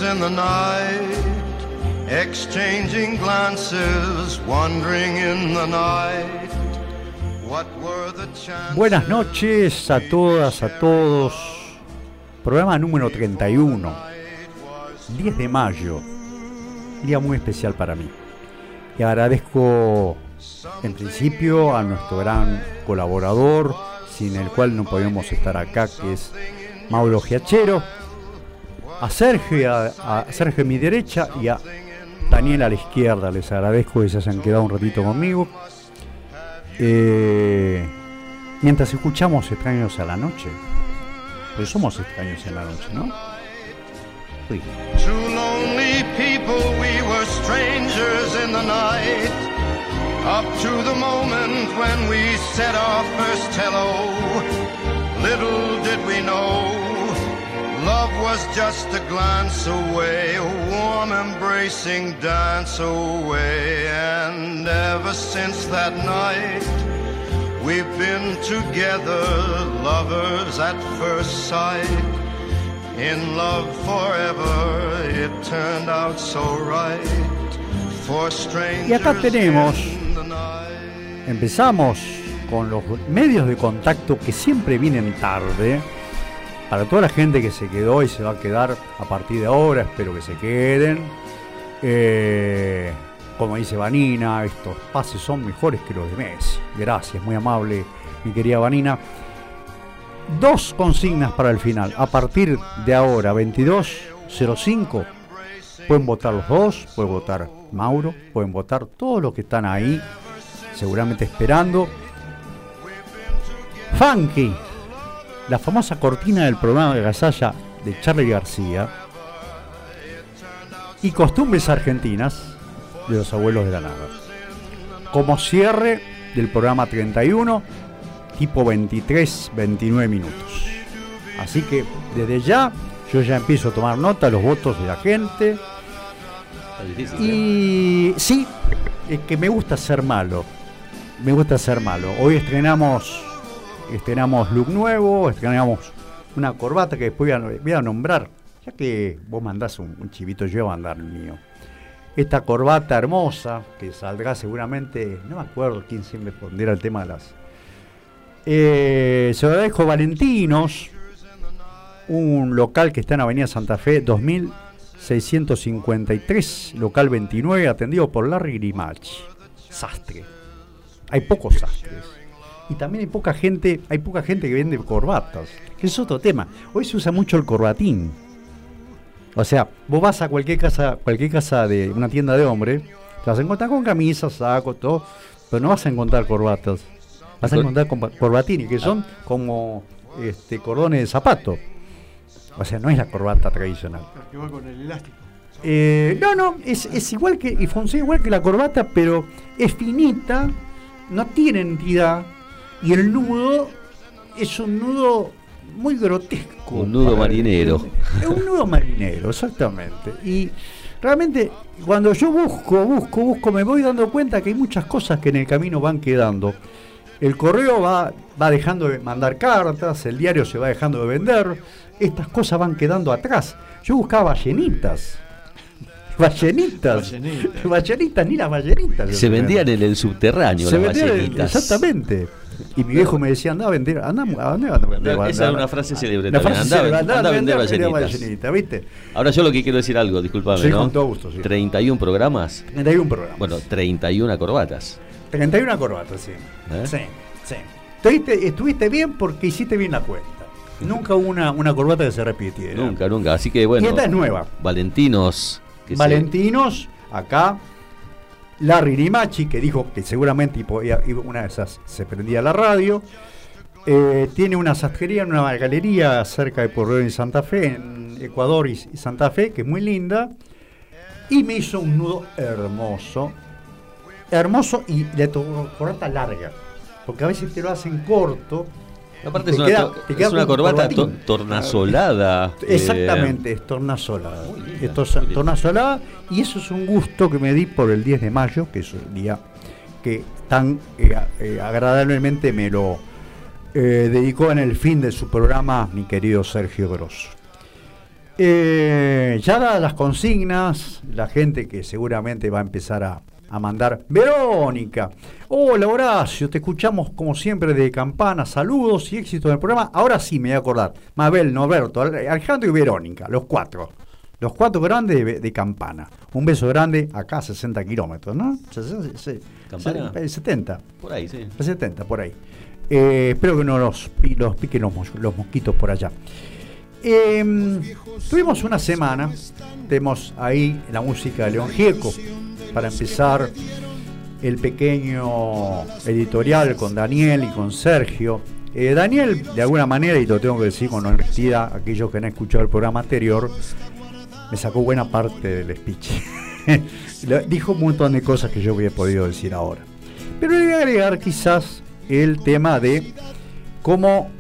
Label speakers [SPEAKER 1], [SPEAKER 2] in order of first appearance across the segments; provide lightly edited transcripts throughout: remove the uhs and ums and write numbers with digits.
[SPEAKER 1] in the night, exchanging glances, wandering in the night. What were the chances?
[SPEAKER 2] Buenas noches a todas, a todos. Programa número 31, 10 de mayo, día muy especial para mí. Y agradezco en principio a nuestro gran colaborador, sin el cual no podemos estar acá, que es Mauro Giachero, a Sergio a mi derecha y a Daniel a la izquierda. Les agradezco que se hayan quedado un ratito conmigo. Mientras escuchamos Extraños a la Noche, pues somos extraños en la noche, ¿no? Sí.
[SPEAKER 1] Two lonely people, we were strangers in the night, up to the moment when we said our first hello. Little did we know, love was just a glance away, a warm embracing dance away. And ever since that night, we've been together, lovers at first sight, in love forever, it turned out so right, for strangers.
[SPEAKER 2] Y acá tenemos, empezamos con los medios de contacto que siempre vienen tarde. Para toda la gente que se quedó y se va a quedar a partir de ahora, espero que se queden. Como dice Vanina, estos pases son mejores que los de Messi. Gracias, muy amable, mi querida Vanina. Dos consignas para el final. A partir de ahora, 22:05, pueden votar los dos, puede votar Mauro, pueden votar todos los que están ahí, seguramente esperando. Funky, la famosa cortina del programa de Gasalla de Charly García, y Costumbres Argentinas de los Abuelos de la Nada, como cierre del programa 31, tipo 23-29 minutos. Así que desde ya yo ya empiezo a tomar nota de los votos de la gente. Y sí, es que me gusta ser malo. Hoy estrenamos look nuevo, estrenamos una corbata que después voy a nombrar, ya que vos mandás un chivito, yo voy a mandar el mío. Esta corbata hermosa, que saldrá seguramente, no me acuerdo quién siempre pondera el tema de las... se lo dejo Valentinos, un local que está en Avenida Santa Fe, 2653, local 29, atendido por Larry Grimalchi. Sastre. Hay pocos sastres. Y también hay poca gente que vende corbatas, que es otro tema. Hoy se usa mucho el corbatín. O sea, vos vas a cualquier casa de una tienda de hombre, te vas a encontrar con camisas, sacos, todo, pero no vas a encontrar corbatas. Vas a encontrar corbatines, que son como cordones de zapato. O sea, no es la corbata tradicional.
[SPEAKER 3] Que va con el elástico.
[SPEAKER 2] No, es igual que, y funciona igual que la corbata, pero es finita, no tiene entidad, y el nudo es un nudo muy grotesco.
[SPEAKER 4] Un nudo marinero.
[SPEAKER 2] Es un nudo marinero, exactamente. Y realmente cuando yo busco, me voy dando cuenta que hay muchas cosas que en el camino van quedando. El correo va dejando de mandar cartas, el diario se va dejando de vender, estas cosas van quedando atrás. Yo buscaba ballenitas, ni las ballenitas.
[SPEAKER 4] Se vendían en el subterráneo las ballenitas.
[SPEAKER 2] Exactamente. Y mi viejo me decía, anda a vender,
[SPEAKER 4] esa es una frase célebre. Anda a vender ballenitas.
[SPEAKER 2] ¿Viste?
[SPEAKER 4] Ahora yo lo que quiero decir algo, disculpame,
[SPEAKER 2] sí,
[SPEAKER 4] ¿no?
[SPEAKER 2] Con todo gusto, sí.
[SPEAKER 4] 31 programas.
[SPEAKER 2] 31 programas.
[SPEAKER 4] Bueno, 31 corbatas.
[SPEAKER 2] 31 corbatas, sí. Sí. Estuviste bien porque hiciste bien la cuenta. Nunca hubo una corbata que se repitiera.
[SPEAKER 4] Nunca. Así que bueno.
[SPEAKER 2] Y esta es nueva.
[SPEAKER 4] Valentinos,
[SPEAKER 2] acá. Larry Grimalchi, que dijo que seguramente una de esas se prendía la radio. Tiene una sastrería, una galería cerca de Porredón y Santa Fe, en Ecuador y Santa Fe, que es muy linda. Y me hizo un nudo hermoso, y le tocó corbata larga, porque a veces te lo hacen corto.
[SPEAKER 4] Aparte es una corbata tornasolada.
[SPEAKER 2] Exactamente, es tornasolada. Tornasolada, y eso es un gusto que me di por el 10 de mayo, que es el día que tan agradablemente me lo dedicó en el fin de su programa mi querido Sergio Grosso. Ya dadas las consignas, la gente que seguramente va a empezar a mandar. Verónica, hola Horacio, te escuchamos como siempre de Campana, saludos y éxito en el programa. Ahora sí me voy a acordar, Mabel, Norberto, Alejandro y Verónica, los cuatro grandes de Campana. Un beso grande, acá a 60 kilómetros, ¿no?
[SPEAKER 4] ¿Campana?
[SPEAKER 2] 70.
[SPEAKER 4] Por ahí, sí.
[SPEAKER 2] 70, por ahí. Espero que no los piquen los mosquitos por allá. Tuvimos una semana, tenemos ahí la música de León Gieco para empezar el pequeño editorial con Daniel y con Sergio. Daniel, de alguna manera, y lo tengo que decir con honestidad, aquellos que han escuchado el programa anterior, me sacó buena parte del speech. Dijo un montón de cosas que yo hubiera podido decir ahora, pero le voy a agregar quizás el tema de cómo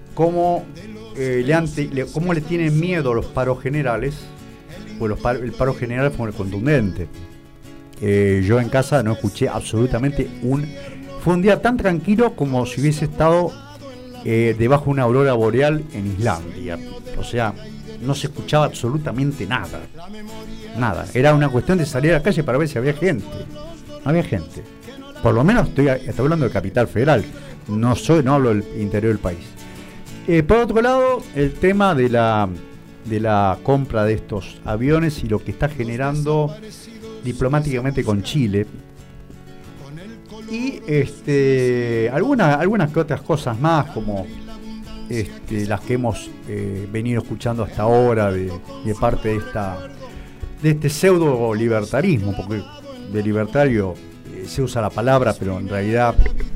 [SPEAKER 2] le tienen miedo los paros generales, pues el paro general fue el contundente. Yo en casa no escuché absolutamente fue un día tan tranquilo como si hubiese estado debajo de una aurora boreal en Islandia. O sea, no se escuchaba absolutamente nada. Era una cuestión de salir a la calle para ver si había gente. No había gente. Por lo menos estoy hablando de Capital Federal. No hablo del interior del país. Por otro lado, el tema de la compra de estos aviones y lo que está generando diplomáticamente con Chile. Y algunas que otras cosas más, como las que hemos venido escuchando hasta ahora de parte de este pseudo libertarismo, porque de libertario se usa la palabra, pero en realidad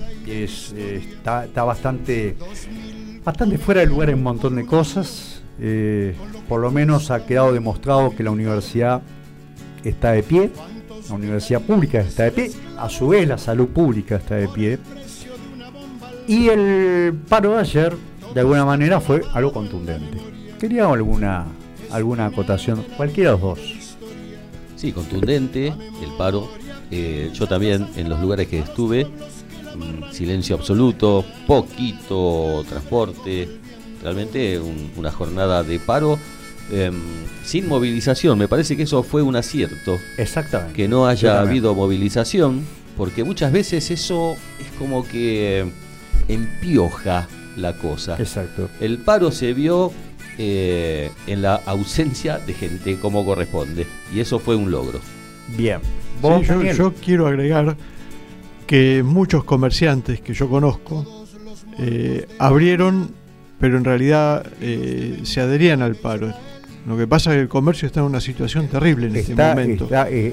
[SPEAKER 2] está bastante fuera de lugar en un montón de cosas. Por lo menos ha quedado demostrado que la universidad está de pie, la universidad pública está de pie, a su vez la salud pública está de pie, y el paro de ayer de alguna manera fue algo contundente. Quería alguna acotación, cualquiera de los dos.
[SPEAKER 4] Sí, contundente el paro. Yo también en los lugares que estuve, silencio absoluto, poquito transporte, realmente una jornada de paro sin movilización. Me parece que eso fue un acierto.
[SPEAKER 2] Exactamente.
[SPEAKER 4] Que no haya habido movilización, porque muchas veces eso es como que empioja la cosa.
[SPEAKER 2] Exacto.
[SPEAKER 4] El paro se vio en la ausencia de gente como corresponde, y eso fue un logro.
[SPEAKER 2] Bien.
[SPEAKER 3] Sí, yo quiero agregar que muchos comerciantes que yo conozco abrieron, pero en realidad se adherían al paro. Lo que pasa es que el comercio está en una situación terrible en este momento.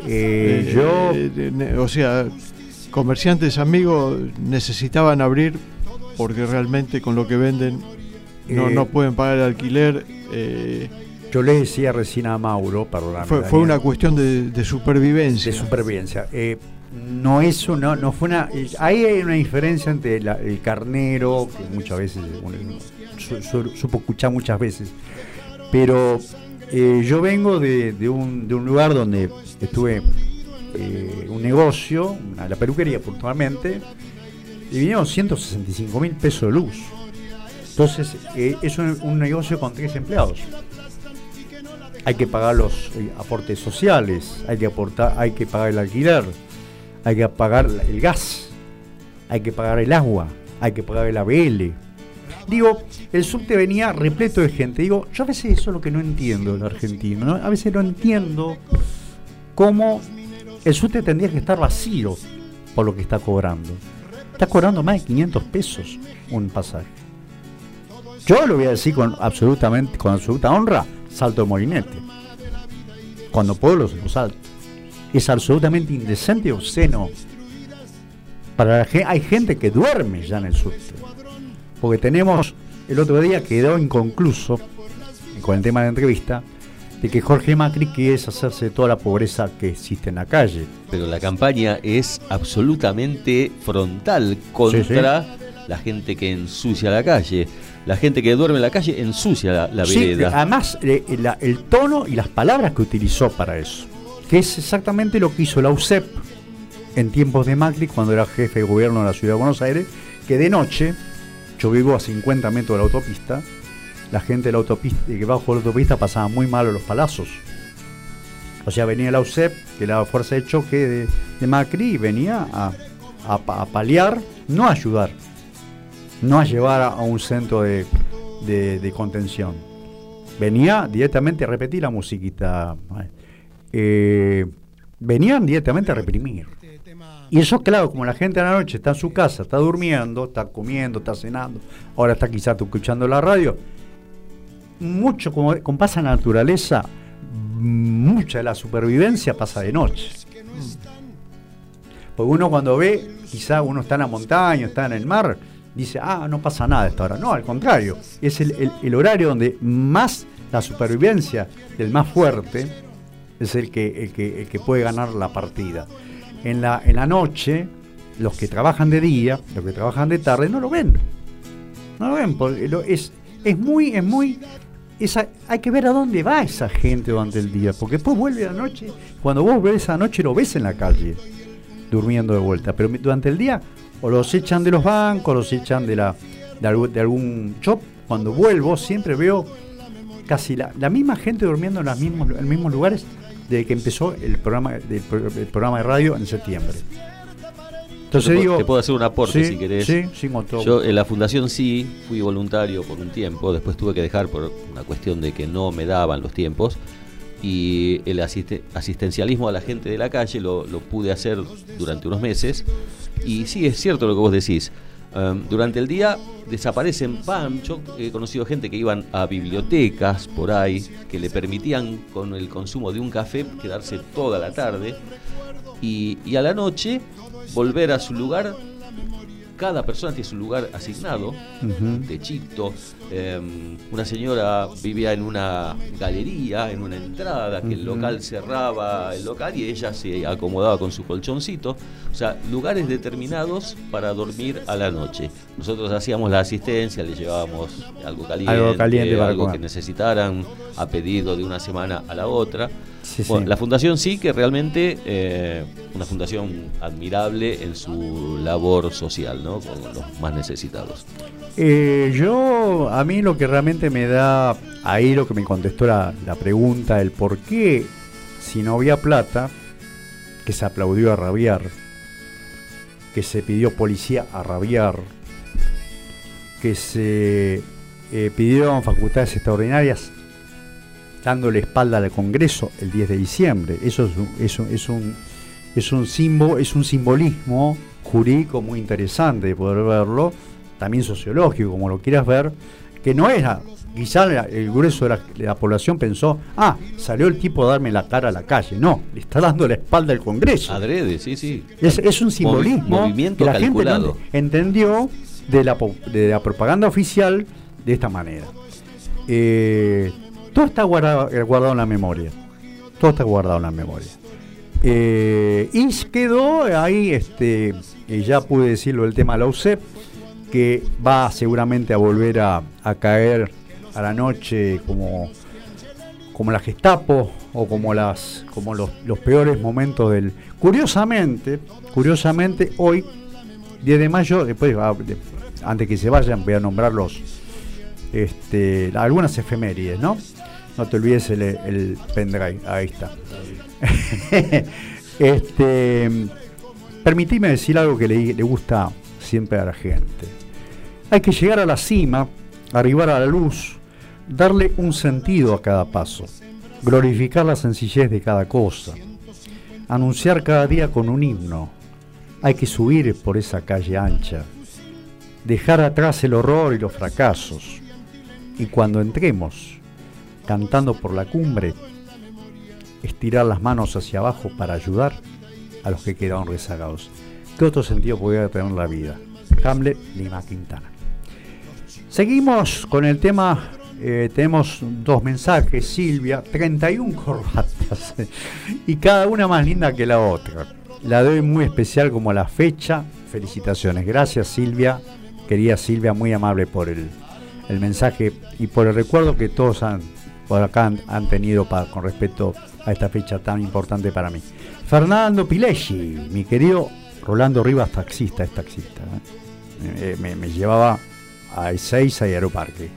[SPEAKER 3] O sea, comerciantes amigos necesitaban abrir porque realmente con lo que venden no pueden pagar el alquiler.
[SPEAKER 2] Yo le decía recién a Mauro, perdóname,
[SPEAKER 3] fue una cuestión de supervivencia.
[SPEAKER 2] De supervivencia. No fue una. Ahí hay una diferencia entre el carnero, que muchas veces supo escuchar muchas veces, pero yo vengo de un lugar donde estuve un negocio, la peluquería puntualmente, y vinieron 165.000 pesos de luz. Entonces es un negocio con 3 empleados. Hay que pagar los aportes sociales, hay que pagar el alquiler, hay que pagar el gas, hay que pagar el agua, hay que pagar el ABL. Digo, el subte venía repleto de gente. Digo, yo a veces eso es lo que no entiendo del argentino, ¿no? A veces no entiendo cómo el subte tendría que estar vacío por lo que está cobrando. Está cobrando más de 500 pesos un pasaje. Yo lo voy a decir con absoluta honra, salto de molinete. Cuando puedo lo salto. Es absolutamente indecente y obsceno. Hay gente que duerme ya en el subte. Porque tenemos, el otro día quedó inconcluso, con el tema de la entrevista, de que Jorge Macri quiere deshacerse de toda la pobreza que existe en la calle.
[SPEAKER 4] Pero la campaña es absolutamente frontal contra la gente que ensucia la calle. La gente que duerme en la calle ensucia la vereda.
[SPEAKER 2] Además, el tono y las palabras que utilizó para eso, que es exactamente lo que hizo la UCEP en tiempos de Macri, cuando era jefe de gobierno de la ciudad de Buenos Aires, que de noche, yo vivo a 50 metros de la autopista, la gente de la autopista, que bajo la autopista pasaba muy mal a los palazos. O sea, venía la UCEP, que era la fuerza de choque de Macri, y venía a paliar, no a ayudar, no a llevar a un centro de contención. Venía directamente a repetir la musiquita. Venían directamente a reprimir. Y eso, claro, como la gente a la noche está en su casa, está durmiendo, está comiendo, está cenando, ahora está quizás escuchando la radio, mucho como pasa en la naturaleza, mucha de la supervivencia pasa de noche. Porque uno cuando ve, quizás uno está en la montaña, está en el mar, dice, no pasa nada a esta hora. No, al contrario, es el horario donde más la supervivencia del más fuerte es el que puede ganar la partida. En la noche, los que trabajan de día, los que trabajan de tarde, no lo ven. No lo ven, porque hay que ver a dónde va esa gente durante el día, porque después vuelve la noche. Cuando vos ves esa noche, lo ves en la calle, durmiendo de vuelta. Pero durante el día, o los echan de los bancos, los echan de algún shop. Cuando vuelvo, siempre veo casi la misma gente durmiendo en los mismos lugares desde que empezó el programa de radio en septiembre. Entonces
[SPEAKER 4] te puedo hacer un aporte si querés.
[SPEAKER 2] Sí, con todo.
[SPEAKER 4] Yo en la fundación sí fui voluntario por un tiempo, después tuve que dejar por una cuestión de que no me daban los tiempos, y el asistencialismo a la gente de la calle lo pude hacer durante unos meses, y sí, es cierto lo que vos decís. Durante el día desaparecen yo he conocido gente que iban a bibliotecas por ahí, que le permitían con el consumo de un café quedarse toda la tarde, y a la noche volver a su lugar. Cada persona tiene su lugar asignado, un techito. Una señora vivía en una galería, en una entrada, que el local cerraba el local y ella se acomodaba con su colchoncito. O sea, lugares determinados para dormir a la noche. Nosotros hacíamos la asistencia, le llevábamos algo caliente, algo que necesitaran, a pedido de una semana a la otra. Sí. La fundación sí que realmente una fundación admirable en su labor social, ¿no? Con los más necesitados.
[SPEAKER 2] A mí lo que realmente me da, ahí lo que me contestó la pregunta, el por qué, si no había plata, que se aplaudió a rabiar, que se pidió policía a rabiar, que se pidieron facultades extraordinarias dándole espalda al Congreso el 10 de diciembre. Eso es un simbolismo jurídico muy interesante de poder verlo, también sociológico, como lo quieras ver, que no era, quizá el grueso de la población pensó, salió el tipo a darme la cara a la calle. No, le está dando la espalda al Congreso.
[SPEAKER 4] Adrede, sí.
[SPEAKER 2] Es un simbolismo
[SPEAKER 4] movimiento
[SPEAKER 2] que la
[SPEAKER 4] calculado.
[SPEAKER 2] gente entendió de la propaganda oficial de esta manera. Todo está guardado en la memoria. Y quedó ahí, ya pude decirlo, el tema de la UCEP, que va seguramente a volver a caer a la noche como la Gestapo o como los peores momentos del... Curiosamente, hoy, 10 de mayo, después, antes que se vayan, voy a nombrar algunas efemérides, ¿no? No te olvides el pendrive, ahí está. Permitime decir algo que le gusta siempre a la gente. Hay que llegar a la cima, arribar a la luz, darle un sentido a cada paso, glorificar la sencillez de cada cosa, anunciar cada día con un himno. Hay que subir por esa calle ancha, dejar atrás el horror y los fracasos, y cuando entremos, cantando por la cumbre, estirar las manos hacia abajo para ayudar a los que quedaron rezagados. ¿Qué otro sentido podría tener la vida? Hamlet, Lima Quintana. Seguimos con el tema. Tenemos 2 mensajes, Silvia, 31 corbatas y cada una más linda que la otra. La doy muy especial como la fecha. Felicitaciones. Gracias, Silvia, querida Silvia, muy amable por el mensaje y por el recuerdo que todos por acá han tenido con respecto a esta fecha tan importante para mí. Fernando Pileschi, mi querido Rolando Rivas, taxista, me llevaba a Ezeiza y Aeroparque.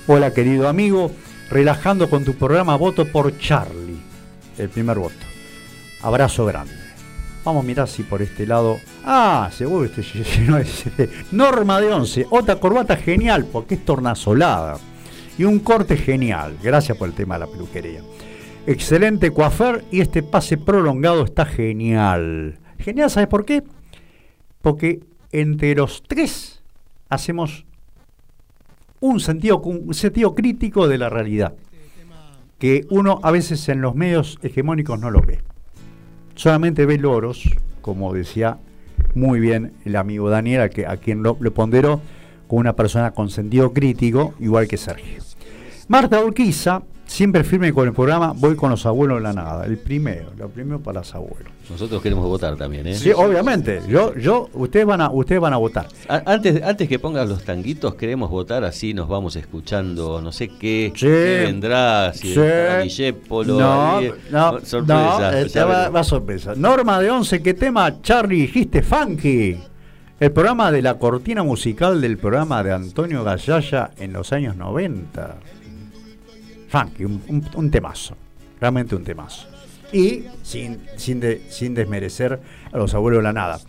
[SPEAKER 2] Hola querido amigo, relajando con tu programa, voto por Charlie, el primer voto. Abrazo grande. Vamos a mirar si por este lado... seguro este no es... Norma de 11, otra corbata genial porque es tornasolada. Y un corte genial, gracias por el tema de la peluquería. Excelente coafer y este pase prolongado está genial. Genial, ¿sabes por qué? Porque entre los tres hacemos un sentido crítico de la realidad, que uno a veces en los medios hegemónicos no lo ve. Solamente ve loros, como decía muy bien el amigo Daniel, a quien lo ponderó como una persona con sentido crítico, igual que Sergio. Marta Urquiza, siempre firme con el programa, voy con los abuelos de la nada. Lo primero para los abuelos.
[SPEAKER 4] Nosotros queremos votar también, ¿eh?
[SPEAKER 2] Sí, obviamente. Ustedes van a votar.
[SPEAKER 4] Antes que pongas los tanguitos, queremos votar, así nos vamos escuchando, no sé qué vendrá, si Discépolo, sorpresa.
[SPEAKER 2] Va sorpresa. Norma de 11, ¿qué tema, Charlie, dijiste? Funky. El programa de la cortina musical del programa de Antonio Gallaya en los años 90. Funky, un temazo. Realmente un temazo. Y sin desmerecer a los abuelos de la nada.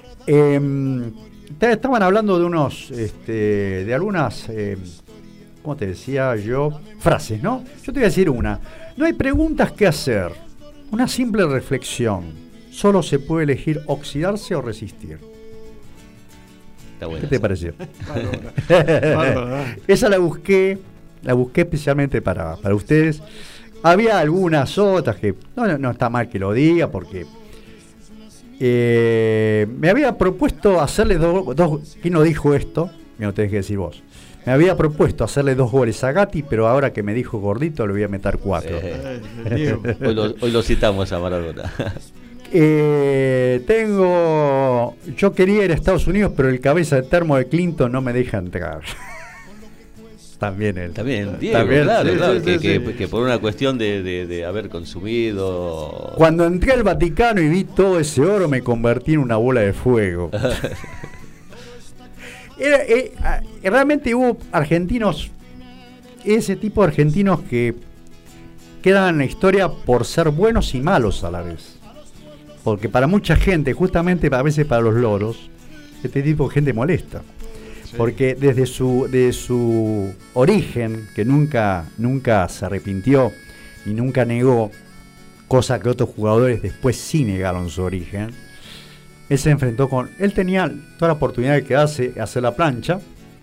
[SPEAKER 2] Estaban hablando de de algunas, ¿cómo te decía yo? Frases, ¿no? Yo te voy a decir una. No hay preguntas que hacer. Una simple reflexión. Solo se puede elegir oxidarse o resistir.
[SPEAKER 4] Está buena.
[SPEAKER 2] ¿Qué te pareció?
[SPEAKER 3] Bárbara.
[SPEAKER 2] Esa la busqué especialmente para ustedes. Había algunas otras que no está mal que lo diga, porque me había propuesto hacerle dos. ¿Quién no dijo esto? Me lo tenés que decir vos. Me había propuesto hacerle 2 goles a Gatti, pero ahora que me dijo gordito le voy a meter 4.
[SPEAKER 4] Hoy lo citamos a Maradona.
[SPEAKER 2] Yo quería ir a Estados Unidos, pero el cabeza de termo de Clinton no me deja entrar. También él.
[SPEAKER 4] También, Diego, claro, que por una cuestión de haber consumido...
[SPEAKER 2] Cuando entré al Vaticano y vi todo ese oro, me convertí en una bola de fuego. Realmente hubo argentinos, ese tipo de argentinos que quedan en la historia por ser buenos y malos a la vez. Porque para mucha gente, justamente a veces para los loros, este tipo de gente molesta. Porque desde su origen, que nunca se arrepintió y nunca negó, cosa que otros jugadores después sí negaron su origen, él se enfrentó con... Él tenía toda la oportunidad de quedarse, hacer la plancha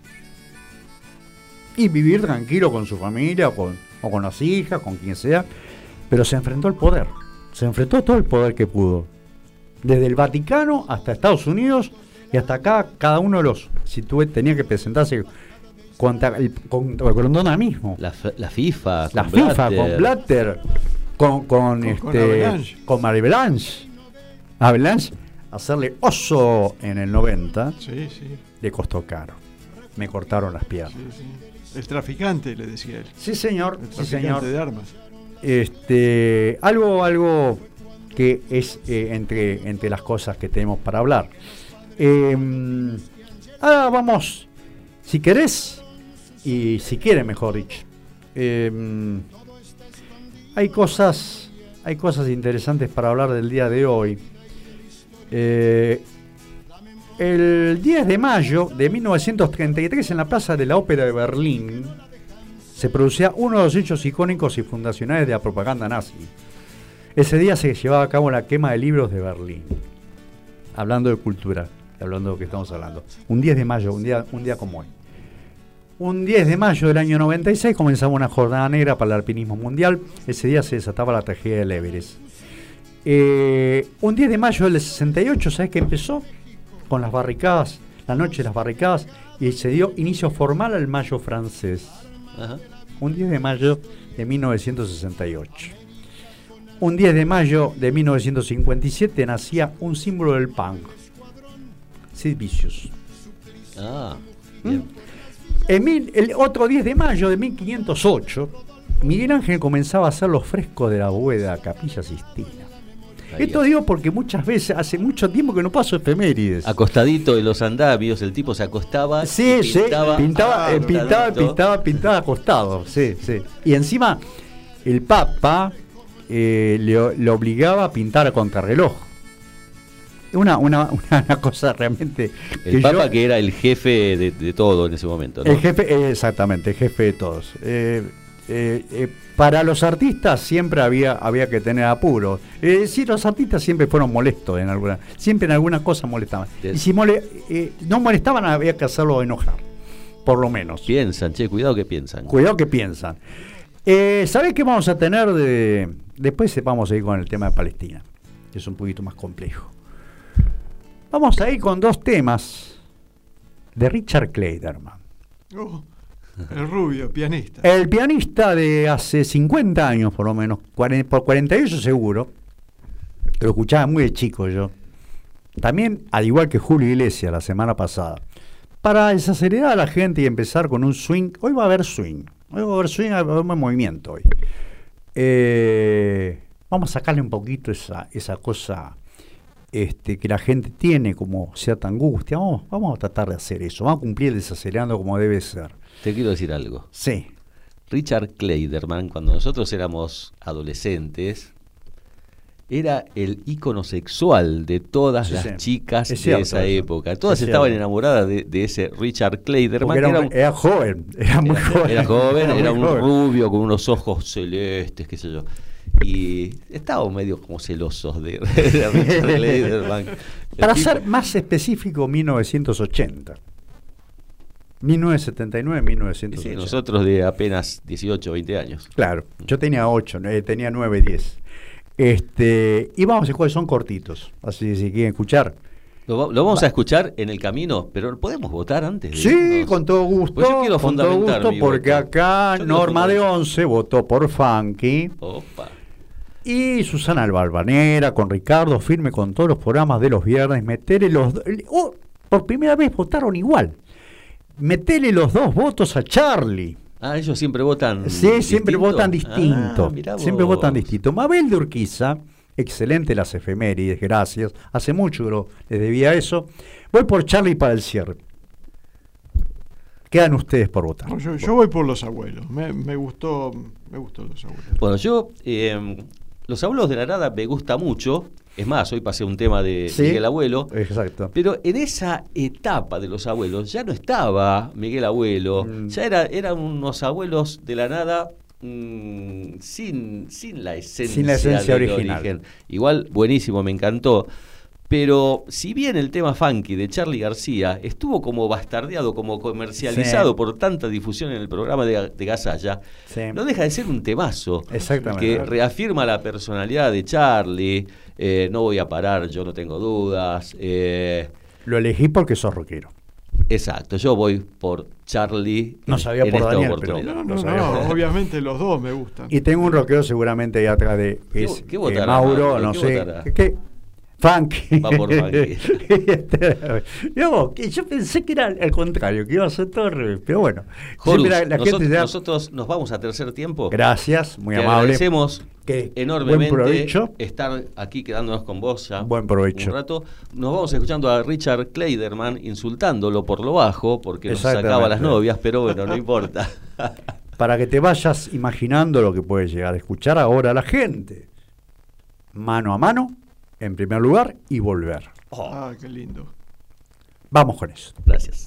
[SPEAKER 2] y vivir tranquilo con su familia o con las hijas, con quien sea, pero se enfrentó al poder. Se enfrentó a todo el poder que pudo. Desde el Vaticano hasta Estados Unidos y hasta acá, cada uno de los... Si tú tenías que presentarse contra Grondona mismo.
[SPEAKER 4] La FIFA.
[SPEAKER 2] Con Blatter. Con Marie Blanche. A Blanche, hacerle oso en el 90, le costó caro. Me cortaron las piernas.
[SPEAKER 3] El traficante, le decía él.
[SPEAKER 2] Sí, señor.
[SPEAKER 3] El traficante de armas.
[SPEAKER 2] Algo que es entre las cosas que tenemos para hablar. Ahora vamos, si querés, y si quieren, mejor dicho. Hay cosas interesantes para hablar del día de hoy. El 10 de mayo de 1933, en la Plaza de la Ópera de Berlín, se producía uno de los hechos icónicos y fundacionales de la propaganda nazi. Ese día se llevaba a cabo la quema de libros de Berlín. Hablando de cultura, hablando de lo que estamos hablando. Un 10 de mayo, un día como hoy. Un 10 de mayo del año 96 comenzaba una jornada negra para el alpinismo mundial. Ese día se desataba la tragedia del Everest. Un 10 de mayo del 68, ¿sabes qué empezó? Con las barricadas, la noche de las barricadas, y se dio inicio formal al Mayo francés.
[SPEAKER 4] Ajá.
[SPEAKER 2] Un 10 de mayo de 1968. Un 10 de mayo de 1957 nacía un símbolo del punk, Sid Vicious.
[SPEAKER 4] Bien.
[SPEAKER 2] El otro 10 de mayo de 1508, Miguel Ángel comenzaba a hacer los frescos de la bóveda de la Capilla Sistina.
[SPEAKER 4] Ahí
[SPEAKER 2] Esto
[SPEAKER 4] va.
[SPEAKER 2] digo porque muchas veces, hace mucho tiempo que no paso efemérides.
[SPEAKER 4] Acostadito en los andamios, el tipo se acostaba
[SPEAKER 2] Sí,
[SPEAKER 4] y
[SPEAKER 2] sí, pintaba
[SPEAKER 4] acostadito.
[SPEAKER 2] acostado, sí, sí. Y encima el Papa le obligaba a pintar a contrarreloj. Una cosa realmente...
[SPEAKER 4] El Papa que era el jefe de todo en ese momento, ¿no?
[SPEAKER 2] El jefe, exactamente, el jefe de todos. Para los artistas siempre había que tener apuro. Sí, los artistas siempre fueron molestos siempre en alguna cosa molestaban.
[SPEAKER 4] Bien.
[SPEAKER 2] Y si no molestaban había que hacerlo enojar, por lo menos.
[SPEAKER 4] Piensan, cuidado que piensan.
[SPEAKER 2] Cuidado que piensan. ¿Sabés qué vamos a tener después vamos a ir con el tema de Palestina, que es un poquito más complejo? Vamos a ir con dos temas de Richard Clayderman.
[SPEAKER 3] El rubio, pianista.
[SPEAKER 2] El pianista de hace 50 años, por lo menos, por 48 seguro, que lo escuchaba muy de chico yo. También, al igual que Julio Iglesias la semana pasada, para desacelerar a la gente y empezar con un swing. Hoy va a haber swing, va a haber movimiento hoy. Vamos a sacarle un poquito esa cosa que la gente tiene como cierta angustia. Vamos a tratar de hacer eso, vamos a cumplir desacelerando como debe ser.
[SPEAKER 4] Te quiero decir algo.
[SPEAKER 2] Sí.
[SPEAKER 4] Richard Clayderman, cuando nosotros éramos adolescentes, era el ícono sexual de todas las chicas de esa época. Todas estaban enamoradas de ese Richard Clayderman.
[SPEAKER 2] Era joven, era muy joven.
[SPEAKER 4] Era joven, era un
[SPEAKER 2] joven.
[SPEAKER 4] rubio con unos ojos celestes, qué sé yo. Y estábamos medio como celosos de Richard Clayderman.
[SPEAKER 2] Para ser más específico, 1980. 1979, 1980.
[SPEAKER 4] Sí, nosotros de apenas 18, 20 años.
[SPEAKER 2] Claro, yo tenía 8, tenía 9, 10. Y vamos a escuchar, son cortitos, así si quieren escuchar.
[SPEAKER 4] Lo vamos a escuchar en el camino, pero ¿podemos votar antes?
[SPEAKER 2] Sí, con todo gusto.
[SPEAKER 4] Pues yo quiero fundamentar mi
[SPEAKER 2] porque
[SPEAKER 4] voto.
[SPEAKER 2] acá Norma de 11 votó por Funky.
[SPEAKER 4] Opa.
[SPEAKER 2] Y Susana Albalvanera, con Ricardo Firme, con todos los programas de los viernes, por primera vez votaron igual. Metele los dos votos a Charlie.
[SPEAKER 4] Ah, ellos siempre votan.
[SPEAKER 2] Sí, siempre votan distinto.
[SPEAKER 4] Mirá vos.
[SPEAKER 2] Siempre votan distinto. Mabel de Urquiza, excelente las efemérides, gracias. Hace mucho que les debía eso. Voy por Charlie para el cierre. Quedan ustedes por votar.
[SPEAKER 3] No, yo voy por Los Abuelos. Me gustó Los Abuelos.
[SPEAKER 4] Bueno, yo Los Abuelos de la Nada me gusta mucho. Es más, hoy pasé un tema de Miguel Abuelo. Exacto. Pero en esa etapa de Los Abuelos ya no estaba Miguel Abuelo. Ya eran unos abuelos de la nada sin la esencia del original. Igual, buenísimo, me encantó. Pero si bien el tema funky de Charly García estuvo como bastardeado, como comercializado por tanta difusión en el programa de Gasalla, no deja de ser un temazo que reafirma la personalidad de Charly. No voy a parar, yo no tengo dudas.
[SPEAKER 2] Lo elegí porque sos rockero.
[SPEAKER 4] Exacto, yo voy por Charly.
[SPEAKER 2] No sabía por
[SPEAKER 4] esta
[SPEAKER 2] Daniel,
[SPEAKER 4] oportunidad.
[SPEAKER 3] No, obviamente los dos me gustan.
[SPEAKER 2] Y tengo un rockero seguramente ahí atrás de
[SPEAKER 4] ¿Qué votará,
[SPEAKER 2] Mauro, no
[SPEAKER 4] ¿qué
[SPEAKER 2] sé.
[SPEAKER 4] votará?
[SPEAKER 2] Funky.
[SPEAKER 4] Va por Funky.
[SPEAKER 2] Yo pensé que era al contrario, que iba a ser todo al revés, pero bueno.
[SPEAKER 4] Horus,
[SPEAKER 2] gente
[SPEAKER 4] nosotros nos vamos a tercer tiempo.
[SPEAKER 2] Gracias, muy
[SPEAKER 4] Te
[SPEAKER 2] amable.
[SPEAKER 4] Agradecemos enormemente estar aquí quedándonos con vos ya.
[SPEAKER 2] Buen provecho.
[SPEAKER 4] Un rato. Nos vamos escuchando a Richard Clayderman insultándolo por lo bajo porque nos sacaba las novias, pero bueno, no importa.
[SPEAKER 2] Para que te vayas imaginando lo que puede llegar a escuchar ahora la gente. Mano a mano, en primer lugar, y volver.
[SPEAKER 3] Qué lindo.
[SPEAKER 2] Vamos con eso.
[SPEAKER 4] Gracias.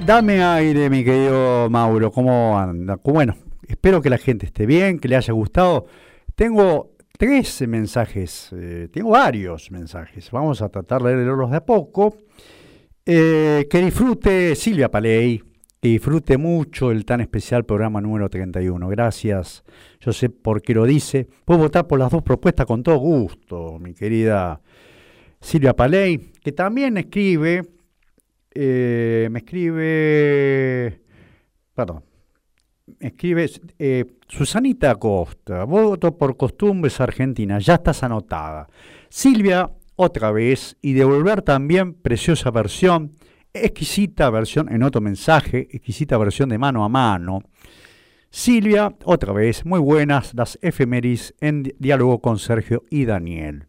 [SPEAKER 2] Dame aire, mi querido Mauro, ¿cómo anda? Bueno, espero que la gente esté bien, que le haya gustado. Tengo 3 mensajes, tengo varios mensajes, vamos a tratar de leerlos de a poco. Que disfrute Silvia Paley, que disfrute mucho el tan especial programa número 31. Gracias, yo sé por qué lo dice. Puedo votar por las 2 propuestas con todo gusto, mi querida Silvia Paley, que también escribe, Susanita Acosta, voto por Costumbres Argentinas, ya estás anotada. Silvia, otra vez, y devolver también preciosa versión, exquisita versión en otro mensaje, exquisita versión de mano a mano. Silvia, otra vez, muy buenas las efemérides en diálogo con Sergio y Daniel.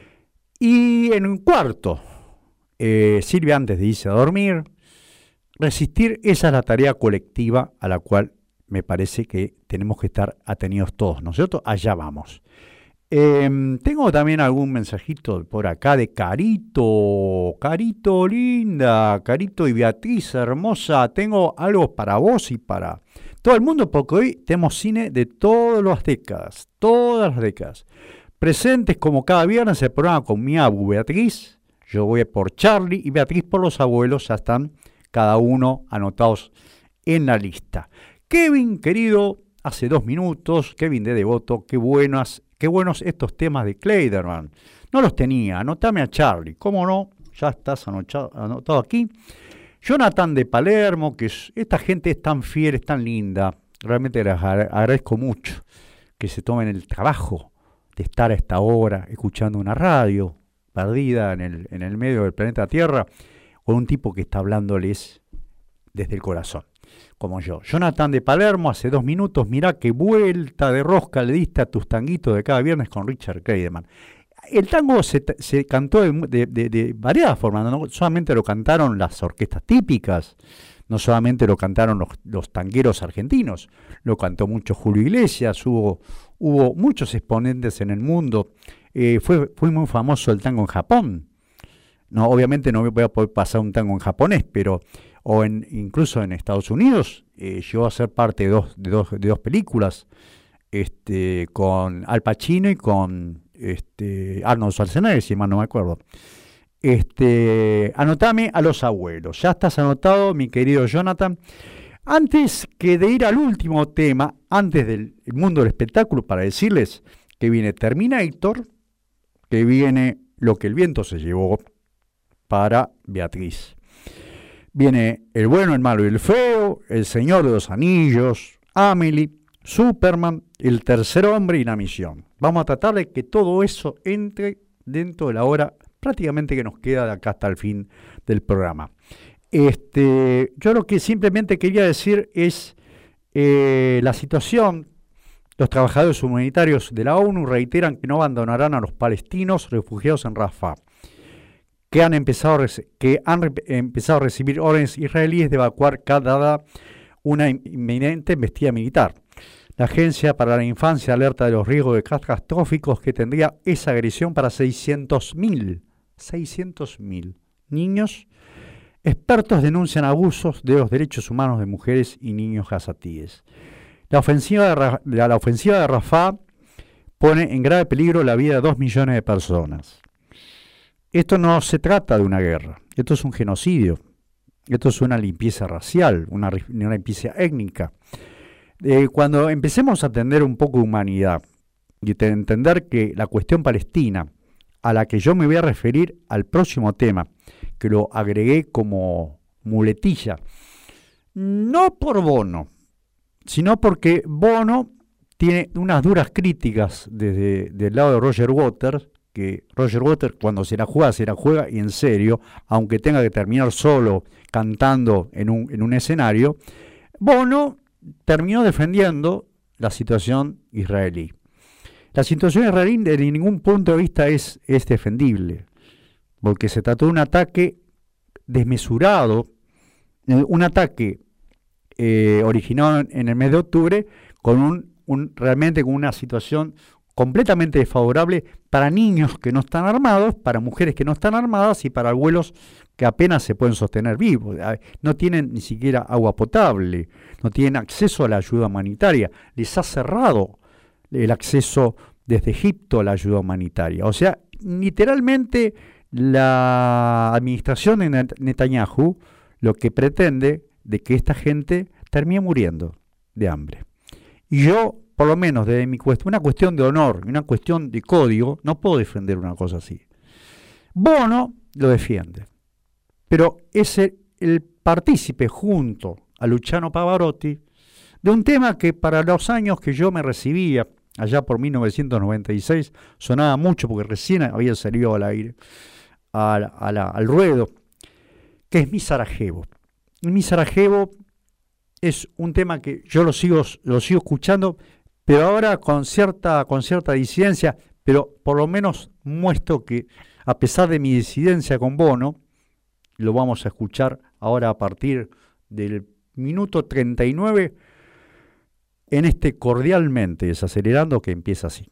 [SPEAKER 2] Y en un cuarto, Silvia, antes de irse a dormir, resistir, esa es la tarea colectiva a la cual me parece que tenemos que estar atenidos todos, ¿no es cierto? Allá vamos. Tengo también algún mensajito por acá de Carito. Carito linda, Carito y Beatriz hermosa. Tengo algo para vos y para todo el mundo, porque hoy tenemos cine de todas las décadas. Presentes como cada viernes el programa con mi abu Beatriz. Yo voy por Charlie y Beatriz por los abuelos. Ya están cada uno anotados en la lista. Kevin, querido, hace 2 minutos, Kevin de Devoto, qué buenos estos temas de Kleiderman. No los tenía, anotame a Charlie, ¿cómo no? Ya estás anotado aquí. Jonathan de Palermo, esta gente es tan fiel, es tan linda, realmente les agradezco mucho que se tomen el trabajo de estar a esta hora escuchando una radio perdida en el medio del planeta Tierra, con un tipo que está hablándoles desde el corazón, como yo. Jonathan de Palermo, hace 2 minutos, mirá qué vuelta de rosca le diste a tus tanguitos de cada viernes con Richard Kleiderman. El tango se cantó de variadas formas, no solamente lo cantaron las orquestas típicas, no solamente lo cantaron los tangueros argentinos, lo cantó mucho Julio Iglesias, hubo muchos exponentes en el mundo. Fue muy famoso el tango en Japón. No, obviamente no voy a poder pasar un tango en japonés, pero incluso en Estados Unidos llegó a ser parte de dos películas, con Al Pacino y con Arnold Schwarzenegger, si mal no me acuerdo. Anotame a los abuelos. Ya estás anotado, mi querido Jonathan. Antes que de ir al último tema, antes del mundo del espectáculo, para decirles que viene Terminator, que viene Lo que el viento se llevó para Beatriz. Viene El bueno, el malo y el feo, El Señor de los Anillos, Amelie, Superman, El tercer hombre y La misión. Vamos a tratar de que todo eso entre dentro de la hora prácticamente que nos queda de acá hasta el fin del programa. Yo lo que simplemente quería decir es la situación. Los trabajadores humanitarios de la ONU reiteran que no abandonarán a los palestinos refugiados en Rafah, que han empezado a recibir órdenes israelíes de evacuar dada una inminente embestida militar. La Agencia para la Infancia alerta de los riesgos catastróficos que tendría esa agresión para 600.000 niños. Expertos denuncian abusos de los derechos humanos de mujeres y niños gazatíes. La ofensiva de Rafah pone en grave peligro la vida de 2 millones de personas. Esto no se trata de una guerra, esto es un genocidio, esto es una limpieza racial, una limpieza étnica. Cuando empecemos a entender un poco de humanidad y entender que la cuestión palestina, a la que yo me voy a referir al próximo tema, que lo agregué como muletilla, no por Bono, sino porque Bono tiene unas duras críticas del lado de Roger Waters, que Roger Waters cuando se la juega y en serio, aunque tenga que terminar solo cantando en un escenario. Bono terminó defendiendo la situación israelí. La situación israelí desde ningún punto de vista es defendible, porque se trató de un ataque desmesurado, un ataque originado en el mes de octubre, con realmente con una situación completamente desfavorable para niños que no están armados, para mujeres que no están armadas y para abuelos que apenas se pueden sostener vivos. No tienen ni siquiera agua potable, no tienen acceso a la ayuda humanitaria. Les ha cerrado el acceso desde Egipto a la ayuda humanitaria. O sea, literalmente la administración de Netanyahu lo que pretende de que esta gente termine muriendo de hambre. Y yo, por lo menos desde una cuestión de honor, una cuestión de código, no puedo defender una cosa así. Bono lo defiende, pero es el partícipe junto a Luciano Pavarotti de un tema que para los años que yo me recibía, allá por 1996, sonaba mucho porque recién había salido al aire, al ruedo, que es Mi Sarajevo. Mi Sarajevo es un tema que yo lo sigo escuchando, pero ahora con cierta disidencia, pero por lo menos muestro que a pesar de mi disidencia con Bono, lo vamos a escuchar ahora a partir del minuto 39 en este Cordialmente Desacelerando, que empieza así.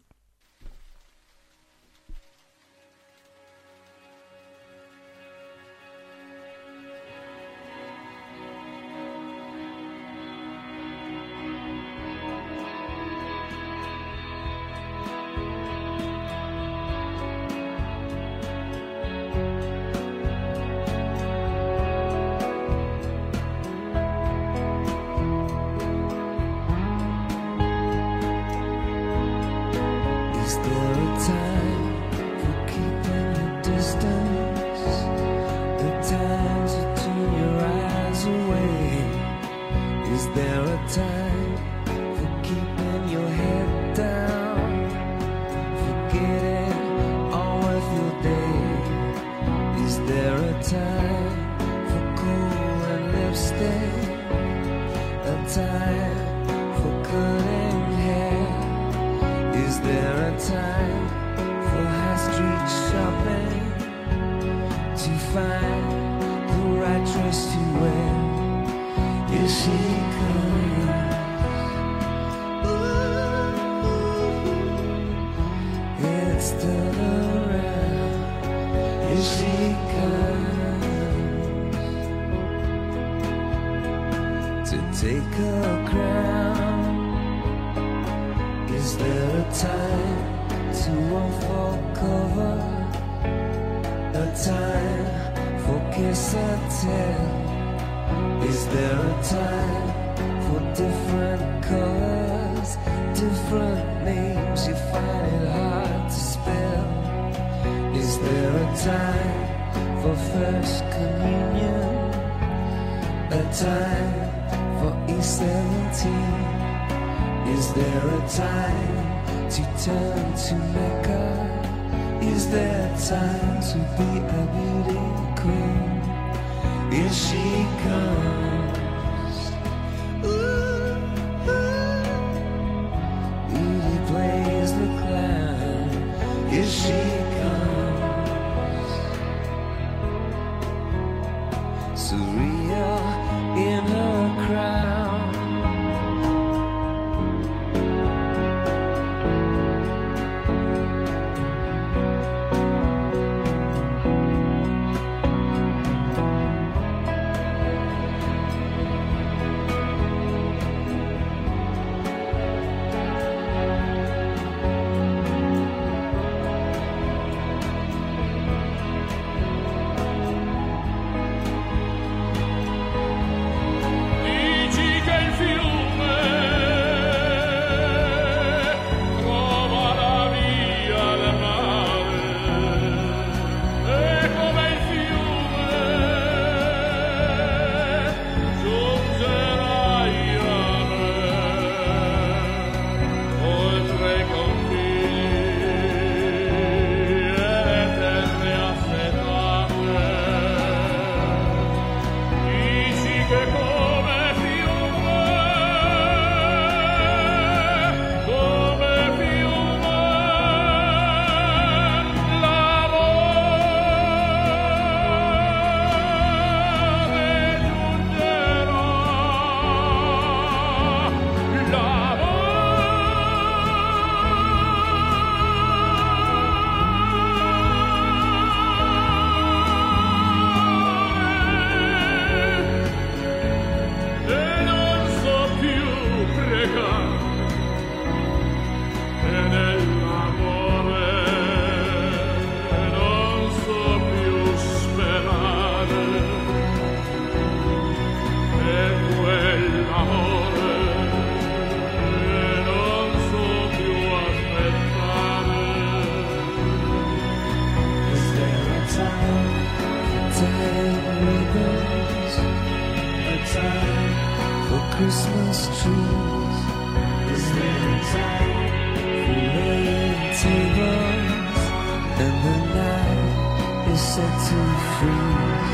[SPEAKER 5] set to freeze.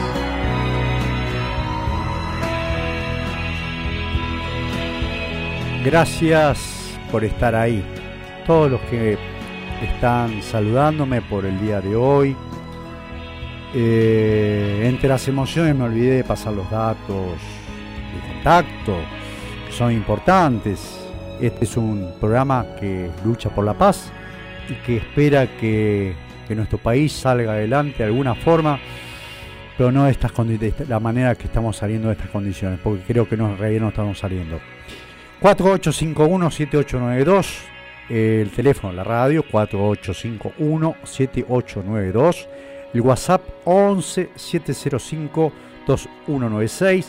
[SPEAKER 2] Gracias por estar ahí. Todos los que están saludándome por el día de hoy. Entre las emociones me olvidé de pasar los datos de contacto, que son importantes. Este es un programa que lucha por la paz y que espera que nuestro país salga adelante de alguna forma, pero no de la manera que estamos saliendo de estas condiciones, porque creo que en realidad no estamos saliendo. 4851-7892, el teléfono de la radio 4851-7892, el WhatsApp 11-705-2196,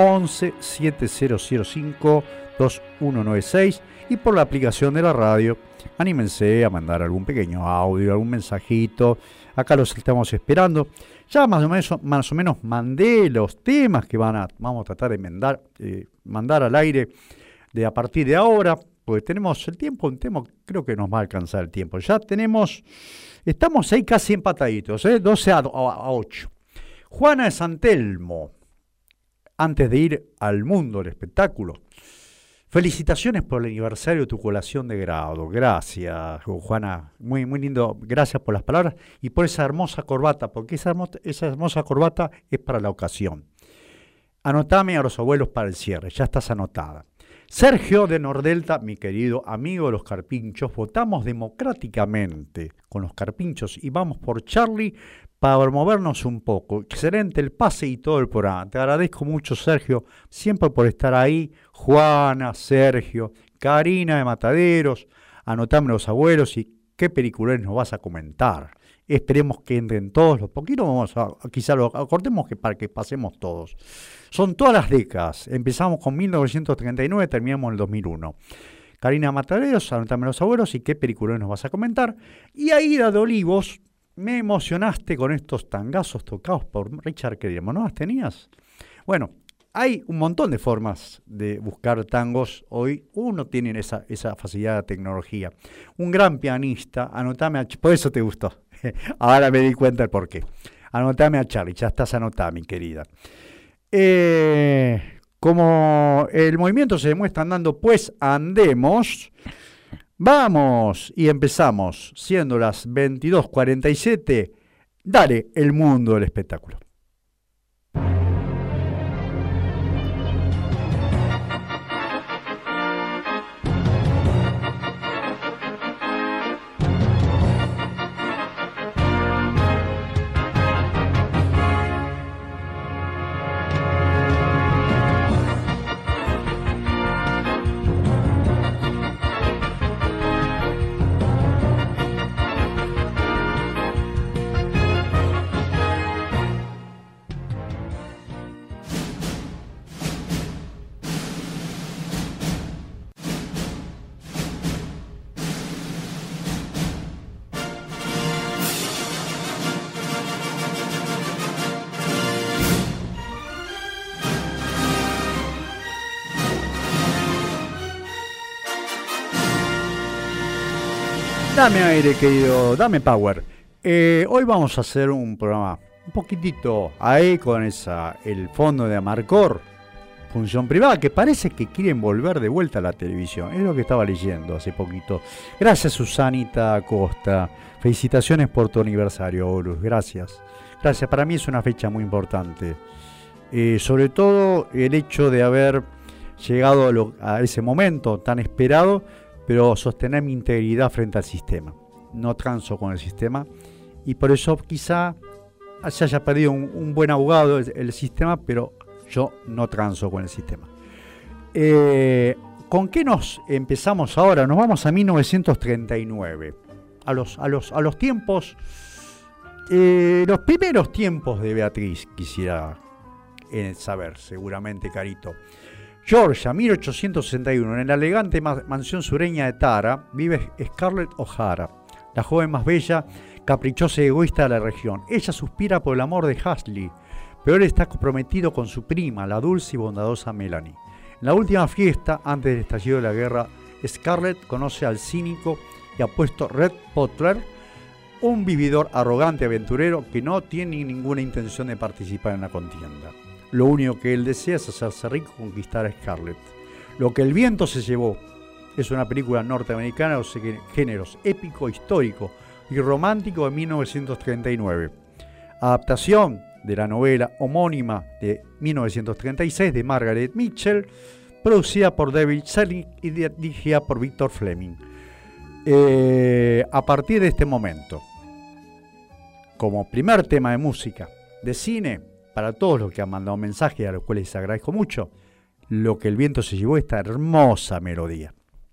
[SPEAKER 2] 11-7005-2196, y por la aplicación de la radio, anímense a mandar algún pequeño audio, algún mensajito, acá los estamos esperando. Ya más o menos mandé los temas que vamos a tratar de mandar al aire de a partir de ahora, porque tenemos el tiempo, creo que nos va a alcanzar el tiempo. Ya estamos ahí casi empataditos, 12 a 8. Juana de San Telmo, antes de ir al mundo del espectáculo, felicitaciones por el aniversario de tu colación de grado. Gracias, Juana, muy, muy lindo, gracias por las palabras y por esa hermosa corbata, porque esa hermosa corbata es para la ocasión. Anotame a los abuelos para el cierre, ya estás anotada. Sergio de Nordelta, mi querido amigo de los Carpinchos, votamos democráticamente con los Carpinchos y vamos por Charlie para movernos un poco. Excelente el pase y todo el programa. Te agradezco mucho, Sergio, siempre por estar ahí. Juana, Sergio, Karina de Mataderos, anotame los abuelos y qué películas nos vas a comentar. Esperemos que entren todos los poquitos, quizá lo acortemos para que pasemos todos. Son todas las décadas, empezamos con 1939, terminamos en el 2001. Karina Mataderos, anotame los abuelos y qué película nos vas a comentar. Y Aida de Olivos, me emocionaste con estos tangazos tocados por Richard Clearmont, ¿no las tenías? Bueno, hay un montón de formas de buscar tangos hoy. Uno tiene esa facilidad de tecnología. Un gran pianista, anotame, por eso te gustó. Ahora me di cuenta el porqué. Anotame a Charlie, ya estás anotada, mi querida. Como el movimiento se demuestra andando, pues andemos. Vamos y empezamos, siendo las 22:47. Dale, el mundo del espectáculo. Dame aire, querido, dame power. Hoy vamos a hacer un programa un poquitito ahí con el fondo de Amarcor, función privada, que parece que quieren volver de vuelta a la televisión. Es lo que estaba leyendo hace poquito. Gracias, Susanita Acosta. Felicitaciones por tu aniversario, Horus. Gracias. Gracias, para mí es una fecha muy importante. Sobre todo el hecho de haber llegado a ese momento tan esperado, pero sostener mi integridad frente al sistema. No transo con el sistema y por eso quizá se haya perdido un buen abogado el sistema, pero yo no transo con el sistema. ¿Con qué nos empezamos ahora? Nos vamos a 1939, a los tiempos, los primeros tiempos de Beatriz, quisiera saber, seguramente, Carito. Georgia, 1861, en la elegante mansión sureña de Tara, vive Scarlett O'Hara, la joven más bella, caprichosa y egoísta de la región. Ella suspira por el amor de Hasley, pero él está comprometido con su prima, la dulce y bondadosa Melanie. En la última fiesta, antes del estallido de la guerra, Scarlett conoce al cínico y apuesto Red Butler, un vividor arrogante aventurero que no tiene ninguna intención de participar en la contienda. Lo único que él desea es hacerse rico y conquistar a Scarlett. Lo que el viento se llevó es una película norteamericana de géneros épico, histórico y romántico de 1939. Adaptación de la novela homónima de 1936 de Margaret Mitchell, producida por David Selling y dirigida por Victor Fleming. A partir de este momento, como primer tema de música de cine, para todos los que han mandado mensajes, a los cuales les agradezco mucho, Lo que el viento se llevó, esta hermosa melodía.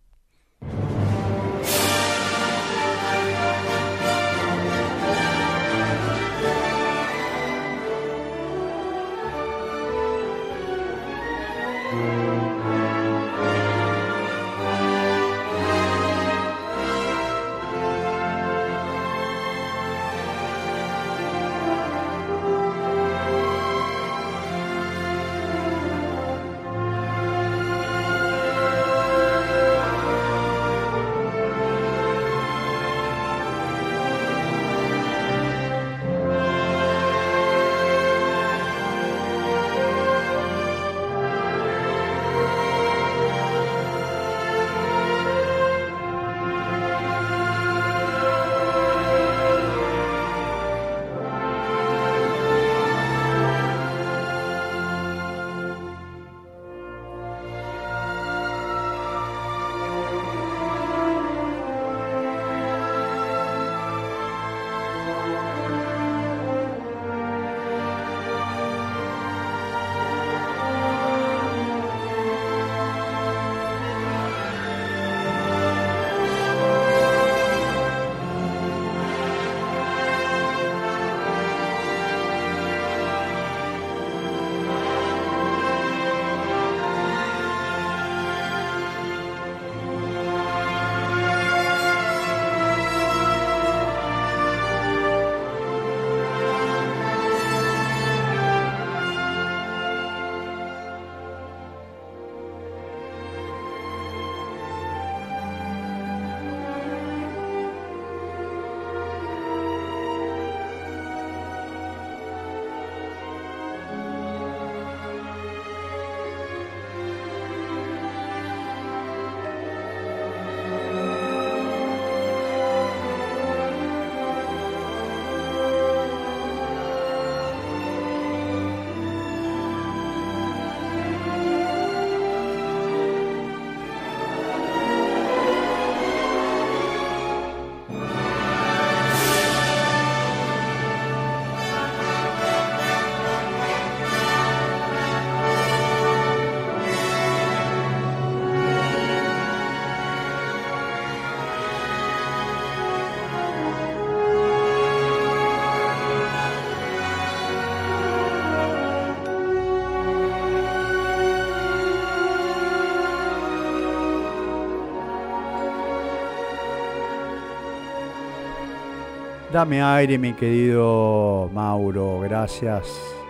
[SPEAKER 2] Dame aire, mi querido Mauro, gracias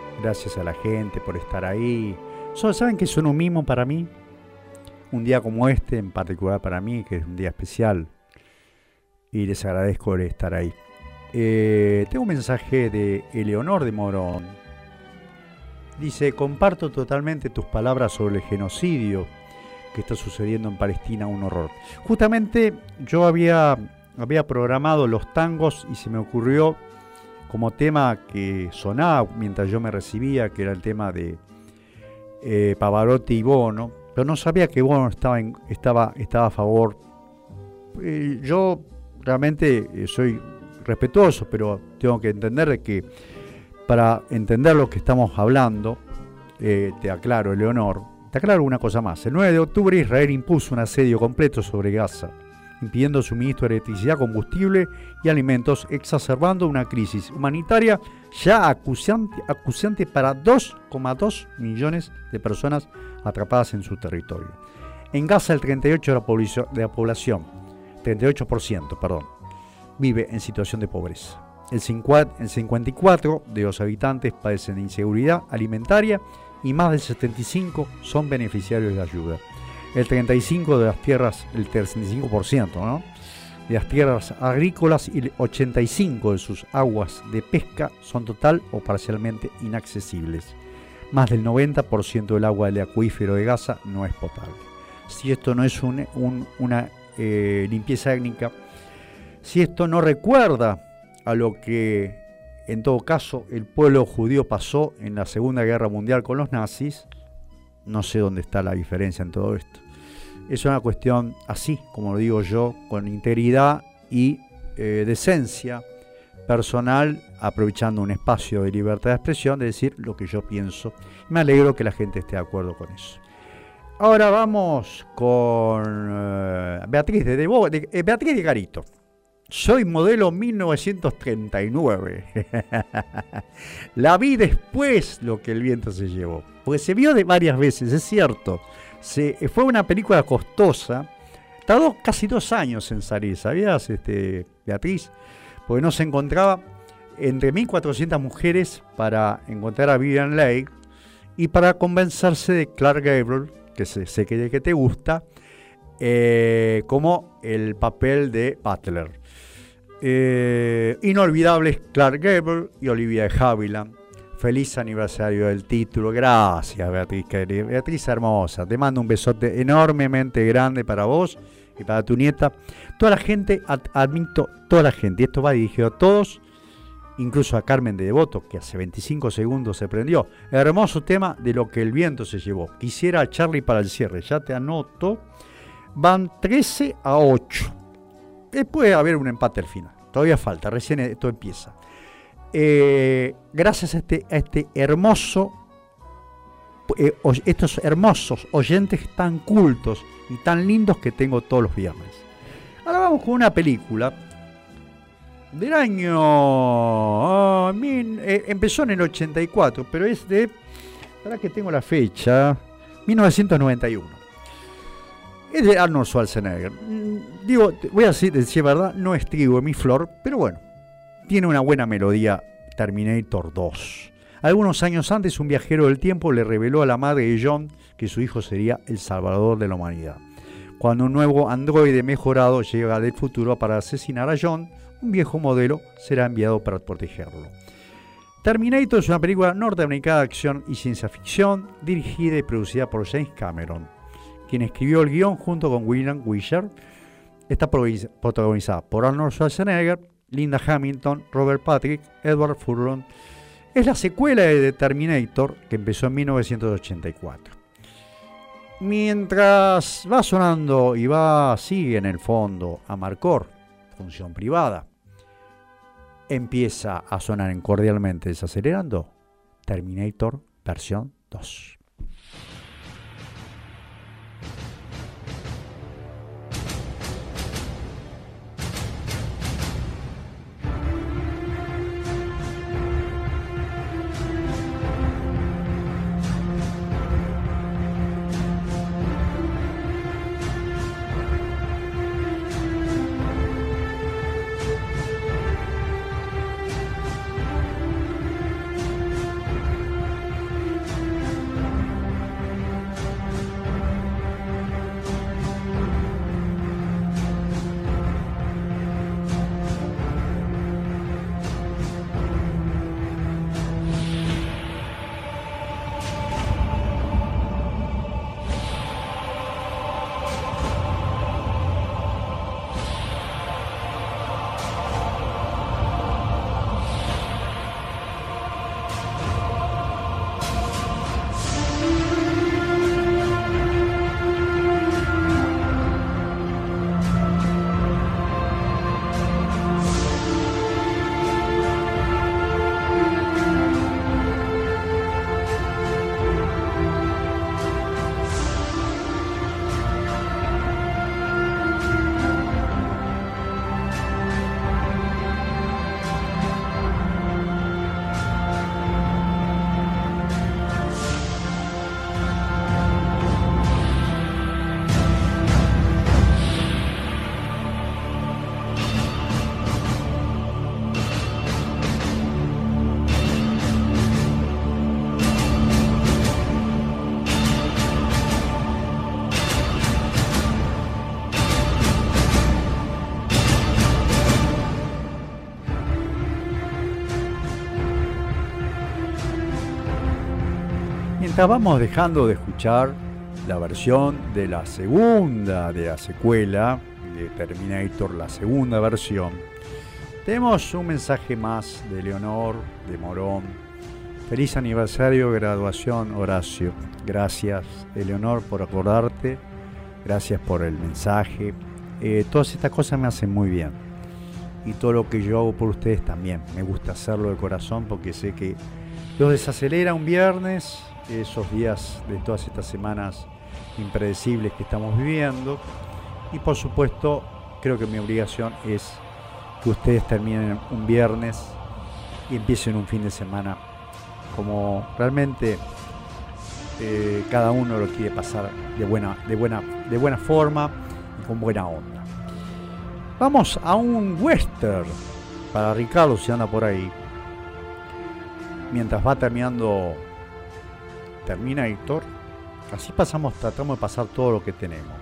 [SPEAKER 2] a la gente por estar ahí. ¿Saben que son un mimo para mí? Un día como este, en particular para mí, que es un día especial, y les agradezco el estar ahí. Tengo un mensaje de Eleonor de Morón. Dice: comparto totalmente tus palabras sobre el genocidio que está sucediendo en Palestina, un horror. Justamente yo había programado los tangos y se me ocurrió como tema que sonaba mientras yo me recibía, que era el tema de Pavarotti y Bono, pero no sabía que Bono estaba a favor. Yo realmente soy respetuoso, pero tengo que entender que para entender lo que estamos hablando, te aclaro, Eleonor, te aclaro una cosa más. El 9 de octubre Israel impuso un asedio completo sobre Gaza, impidiendo suministro de electricidad, combustible y alimentos, exacerbando una crisis humanitaria ya acuciante para 2,2 millones de personas atrapadas en su territorio. En Gaza el 38% de la población, vive en situación de pobreza. El 54% de los habitantes padecen de inseguridad alimentaria y más del 75% son beneficiarios de ayuda. El 35% de las tierras, el 35%, ¿no?, de las tierras agrícolas y el 85% de sus aguas de pesca son total o parcialmente inaccesibles. Más del 90% del agua del acuífero de Gaza no es potable. Si esto no es una limpieza étnica, si esto no recuerda a lo que en todo caso el pueblo judío pasó en la Segunda Guerra Mundial con los nazis, no sé dónde está la diferencia en todo esto. Es una cuestión así, como lo digo yo, con integridad y decencia personal, aprovechando un espacio de libertad de expresión, de decir lo que yo pienso. Me alegro que la gente esté de acuerdo con eso. Ahora vamos con Beatriz Beatriz de Garito. Soy modelo 1939. La vi después lo que el viento se llevó. Porque se vio de varias veces, es cierto. Fue una película costosa. Tardó casi 2 años en salir, ¿sabías, Beatriz? Porque no se encontraba entre 1.400 mujeres para encontrar a Vivien Leigh y para convencerse de Clark Gable, que sé que te gusta, como el papel de Butler. Inolvidables Clark Gable y Olivia de Havilland. Feliz aniversario del título. Gracias, Beatriz, querida. Beatriz hermosa, te mando un besote enormemente grande para vos y para tu nieta. Toda la gente, admito, toda la gente, y esto va dirigido a todos, incluso a Carmen de Devoto, que hace 25 segundos se prendió. Hermoso tema de lo que el viento se llevó. Quisiera a Charlie para el cierre, ya te anoto. Van 13-8. Puede haber un empate al final. Todavía falta, recién esto empieza. Gracias a este hermoso, estos hermosos oyentes tan cultos y tan lindos que tengo todos los viernes. Ahora vamos con una película del año... empezó en el 84, pero es de... ¿Para que tengo la fecha? 1991. Es de Arnold Schwarzenegger. Digo, voy a decir verdad, no es trigo en mi flor, pero bueno, tiene una buena melodía. Terminator 2. Algunos años antes, un viajero del tiempo le reveló a la madre de John que su hijo sería el salvador de la humanidad. Cuando un nuevo androide mejorado llega del futuro para asesinar a John, un viejo modelo será enviado para protegerlo. Terminator es una película norteamericana de acción y ciencia ficción, dirigida y producida por James Cameron, quien escribió el guión junto con William Wyler. Está protagonizada por Arnold Schwarzenegger, Linda Hamilton, Robert Patrick, Edward Furlong. Es la secuela de Terminator, que empezó en 1984. Mientras va sonando y sigue en el fondo Amarcord, función privada, empieza a sonar en Cordialmente Desacelerando, Terminator versión 2. mientras vamos dejando de escuchar la versión de la segunda de la secuela de Terminator, la segunda versión, tenemos un mensaje más de Leonor de Morón. Feliz aniversario, graduación, Horacio. Gracias, Eleonor, por acordarte. Gracias por el mensaje. Todas estas cosas me hacen muy bien. Y todo lo que yo hago por ustedes también. Me gusta hacerlo de corazón porque sé que los desacelera un viernes, esos días de todas estas semanas impredecibles que estamos viviendo. Y por supuesto, creo que mi obligación es que ustedes terminen un viernes y empiecen un fin de semana como realmente cada uno lo quiere pasar de buena forma y con buena onda. Vamos a un western para Ricardo, si anda por ahí. Mientras va termina Héctor. Así tratamos de pasar todo lo que tenemos.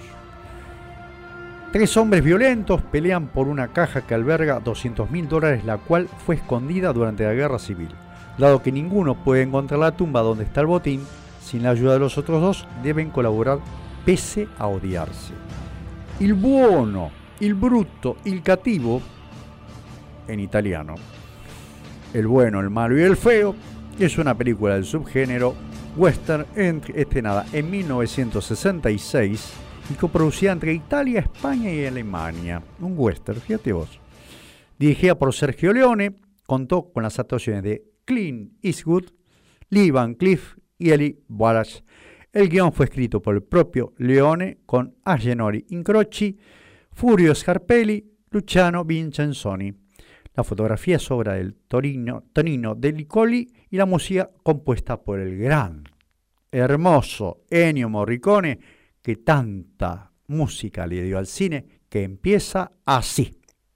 [SPEAKER 2] 3 hombres violentos pelean por una caja que alberga $200.000, la cual fue escondida durante la guerra civil. Dado que ninguno puede encontrar la tumba donde está el botín, sin la ayuda de los otros dos, deben colaborar pese a odiarse. Il buono, il brutto, il cattivo, en italiano. El bueno, el malo y el feo es una película del subgénero western estrenada en 1966 y coproducida entre Italia, España y Alemania. Un western, fíjate vos. Dirigida por Sergio Leone, contó con las actuaciones de Clint Eastwood, Lee Van Cleef y Eli Wallach. El guión fue escrito por el propio Leone con Agenori Incroci, Furio Scarpelli, Luciano Vincenzoni. La fotografía es obra del Tonino De Licoli y la música compuesta por el gran, hermoso Ennio Morricone, que tanta música le dio al cine, que empieza así.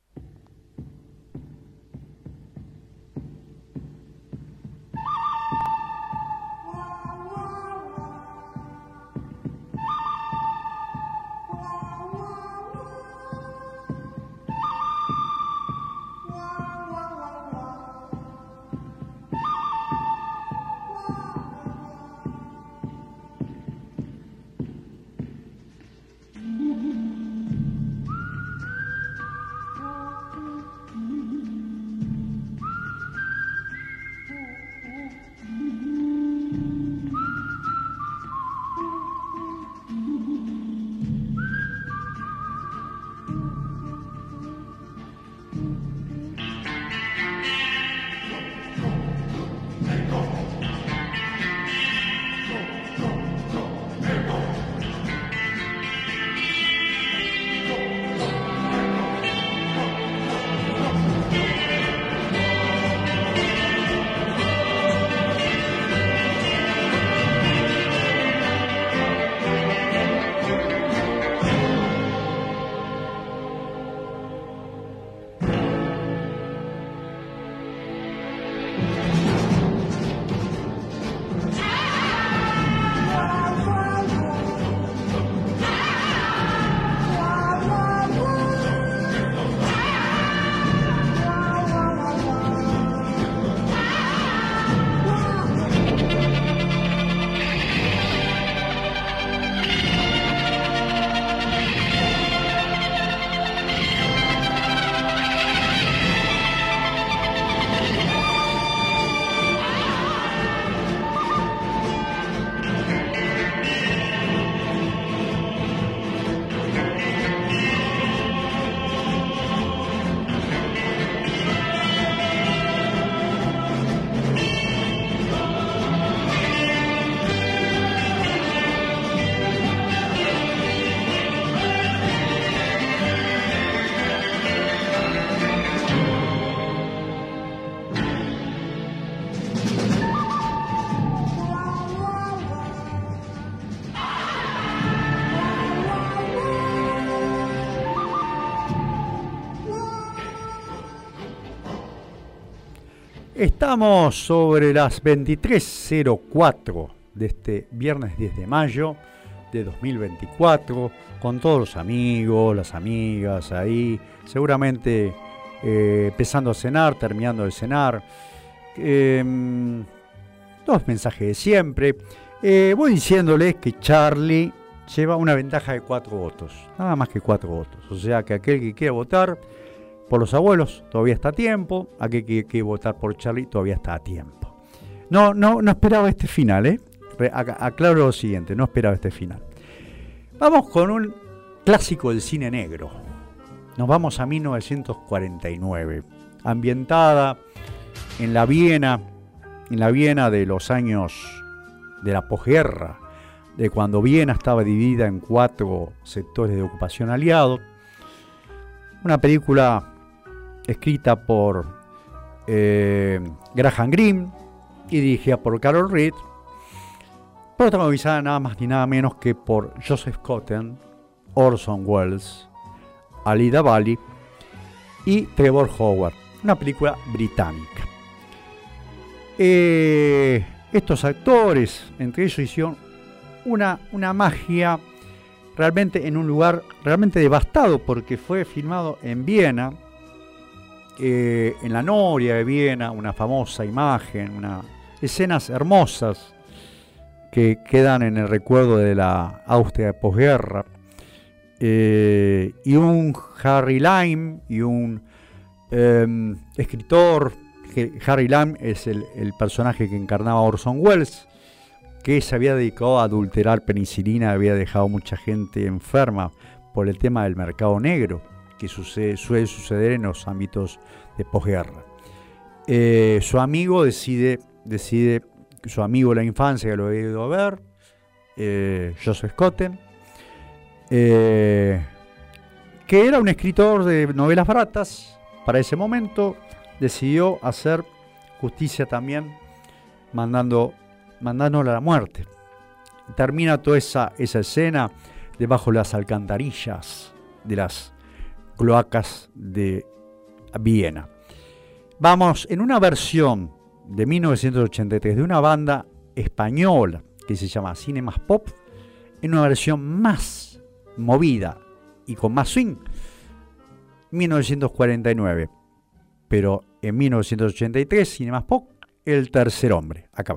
[SPEAKER 2] Estamos sobre las 23:04 de este viernes 10 de mayo de 2024, con todos los amigos, las amigas ahí, seguramente empezando a cenar, terminando de cenar. Dos mensajes de siempre. Voy diciéndoles que Charlie lleva una ventaja de 4 votos, nada más que 4 votos. O sea que aquel que quiera votar por los abuelos todavía está a tiempo, aquel que quiera votar por Charlie todavía está a tiempo. No esperaba este final, ¿eh? Aclaro lo siguiente, no esperaba este final. Vamos con un clásico del cine negro. Nos vamos a 1949, ambientada en la Viena de los años de la posguerra, de cuando Viena estaba dividida en 4 sectores de ocupación aliados. Una película escrita por Graham Greene y dirigida por Carol Reed, protagonizada nada más ni nada menos que por Joseph Cotten, Orson Welles, Alida Valli y Trevor Howard. Una película británica. Estos actores, entre ellos, hicieron una magia realmente en un lugar realmente devastado, porque fue filmado en Viena, en la Noria de Viena, una famosa imagen, escenas hermosas que quedan en el recuerdo de la Austria de posguerra, y un Harry Lime y un escritor, que Harry Lime es el personaje que encarnaba Orson Welles, que se había dedicado a adulterar penicilina, había dejado mucha gente enferma por el tema del mercado negro, que suele suceder en los ámbitos de posguerra. Su amigo decide, su amigo de la infancia, que lo había ido a ver, Joseph Cotten, que era un escritor de novelas baratas, para ese momento decidió hacer justicia también, mandándola a la muerte. Termina toda esa escena debajo de las alcantarillas de las cloacas de Viena. Vamos, en una versión de 1983 de una banda española que se llama Cinemas Pop, en una versión más movida y con más swing, 1949. Pero en 1983, Cinemas Pop, El tercer hombre. Acá va.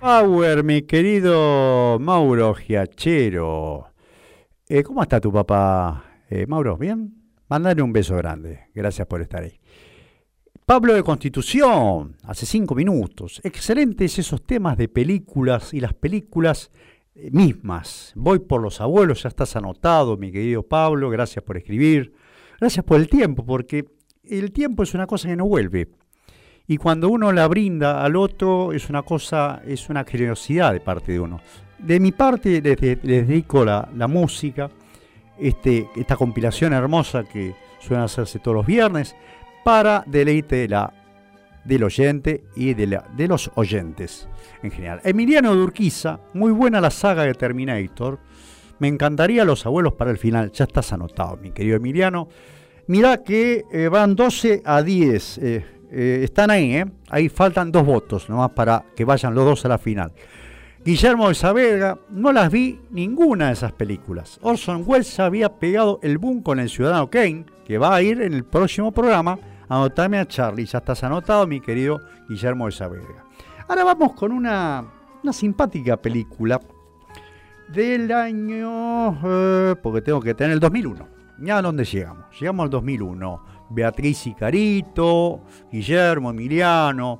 [SPEAKER 2] Power, mi querido Mauro Giachero. ¿Cómo está tu papá, Mauro? ¿Bien? Mándale un beso grande. Gracias por estar ahí. Pablo de Constitución, hace 5 minutos. Excelentes esos temas de películas y las películas mismas. Voy por los abuelos, ya estás anotado, mi querido Pablo. Gracias por escribir. Gracias por el tiempo, porque el tiempo es una cosa que no vuelve. Y cuando uno la brinda al otro, es una cosa, es una generosidad de parte de uno. De mi parte, les dedico la música, esta compilación hermosa que suelen hacerse todos los viernes, para deleite del oyente y de los oyentes en general. Emiliano de Urquiza, muy buena la saga de Terminator. Me encantaría Los Abuelos para el final. Ya estás anotado, mi querido Emiliano. Mirá que van 12-10. Están ahí, ahí faltan 2 votos nomás para que vayan los 2 a la final. Guillermo de Saavedra, no las vi ninguna de esas películas. Orson Welles había pegado el boom con El Ciudadano Kane, que va a ir en el próximo programa. Anotame a Charlie, ya estás anotado, mi querido Guillermo de Saavedra. Ahora vamos con una simpática película del año, porque tengo que tener el 2001. ¿Ya a dónde llegamos? Llegamos al 2001. Beatriz y Carito, Guillermo, Emiliano,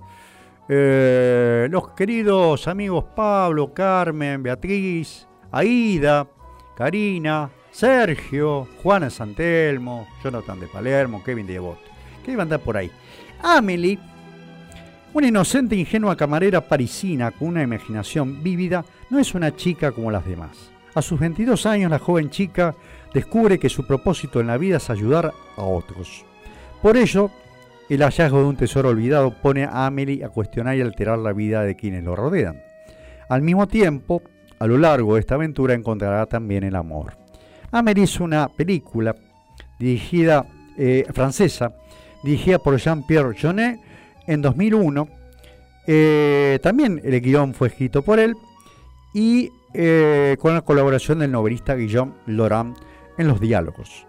[SPEAKER 2] los queridos amigos Pablo, Carmen, Beatriz, Aida, Karina, Sergio, Juana Santelmo, Jonathan de Palermo, Kevin de Devoto, que iban a andar por ahí. Amelie, una inocente e ingenua camarera parisina con una imaginación vívida, no es una chica como las demás. A sus 22 años, la joven chica descubre que su propósito en la vida es ayudar a otros. Por ello, el hallazgo de un tesoro olvidado pone a Amelie a cuestionar y alterar la vida de quienes lo rodean. Al mismo tiempo, a lo largo de esta aventura encontrará también el amor. Amelie es una película francesa, dirigida por Jean-Pierre Jeunet en 2001. También el guión fue escrito por él y con la colaboración del novelista Guillaume Laurent en los diálogos.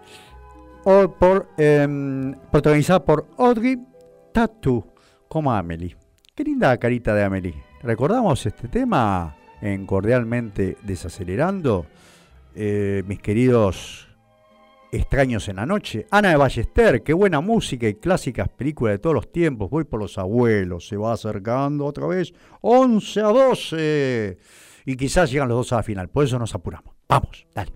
[SPEAKER 2] Protagonizada por Audrey Tautou como Amelie. Qué linda carita de Amelie. ¿Recordamos este tema en Cordialmente Desacelerando? Mis queridos extraños en la noche. Ana de Ballester, qué buena música y clásicas películas de todos los tiempos. Voy por los abuelos, se va acercando otra vez. 11-12. Y quizás llegan los 2 a la final, por eso nos apuramos. Vamos, dale.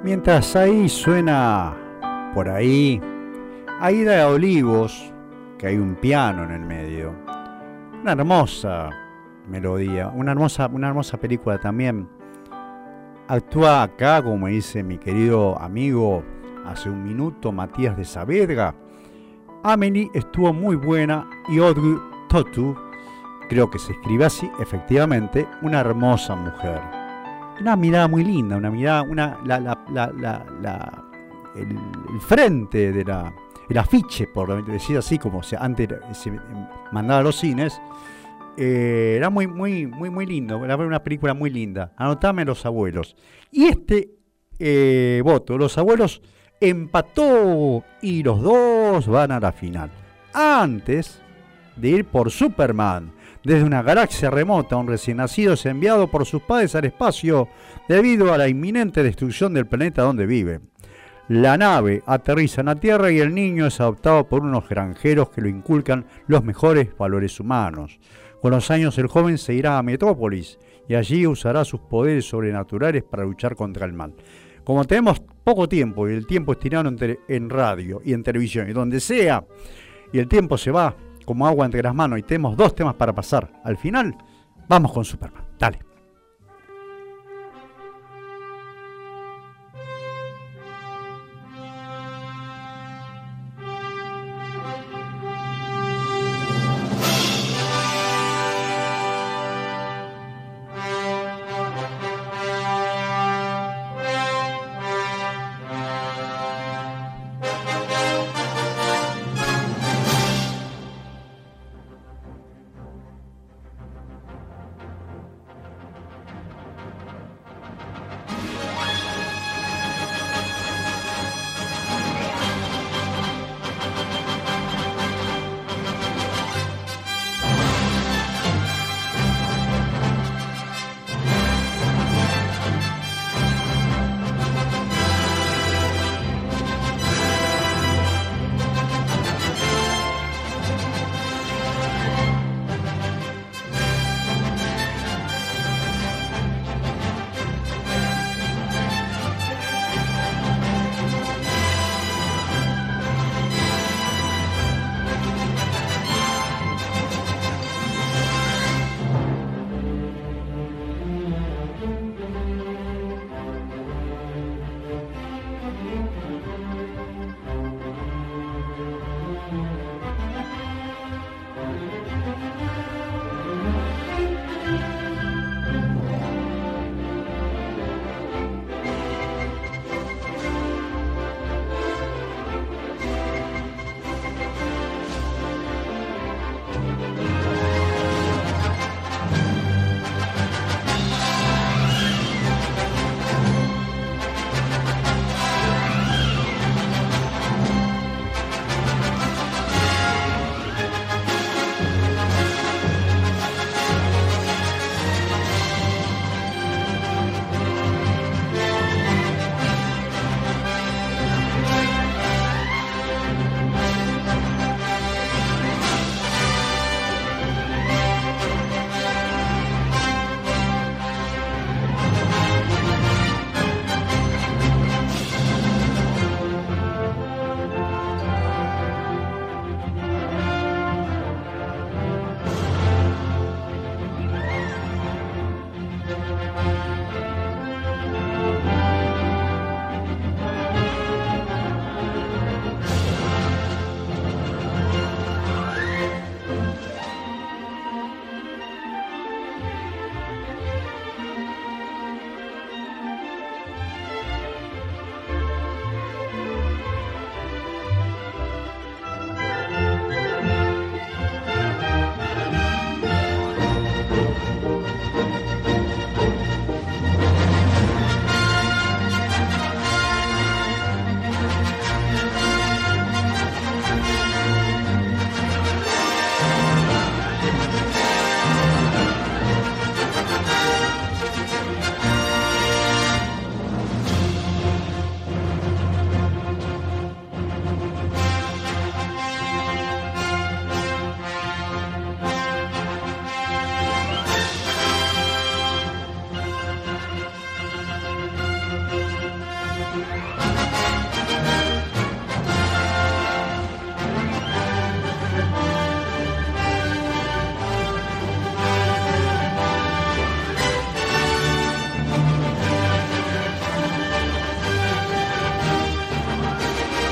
[SPEAKER 2] Mientras ahí suena, por ahí, Aida de Olivos, que hay un piano en el medio. Una hermosa melodía, una hermosa película también. Actúa acá, como me dice mi querido amigo hace un minuto, Matías de Saavedra. Amelie estuvo muy buena y Audrey Tautou, creo que se escribe así, efectivamente, una hermosa mujer. Una mirada muy linda, una mirada, el frente de el afiche, por decir así, como antes se mandaba a los cines, era muy lindo, era una película muy linda. Anotame Los Abuelos. Y voto, Los Abuelos empató y los dos van a la final. Antes de ir por Superman, desde una galaxia remota, un recién nacido es enviado por sus padres al espacio debido a la inminente destrucción del planeta donde vive. La nave aterriza en la Tierra y el niño es adoptado por unos granjeros que lo inculcan los mejores valores humanos. Con los años el joven se irá a Metrópolis y allí usará sus poderes sobrenaturales para luchar contra el mal. Como tenemos poco tiempo y el tiempo es tirado en radio y en televisión y donde sea, y el tiempo se va como agua entre las manos y tenemos 2 temas para pasar al final, vamos con Superman. Dale.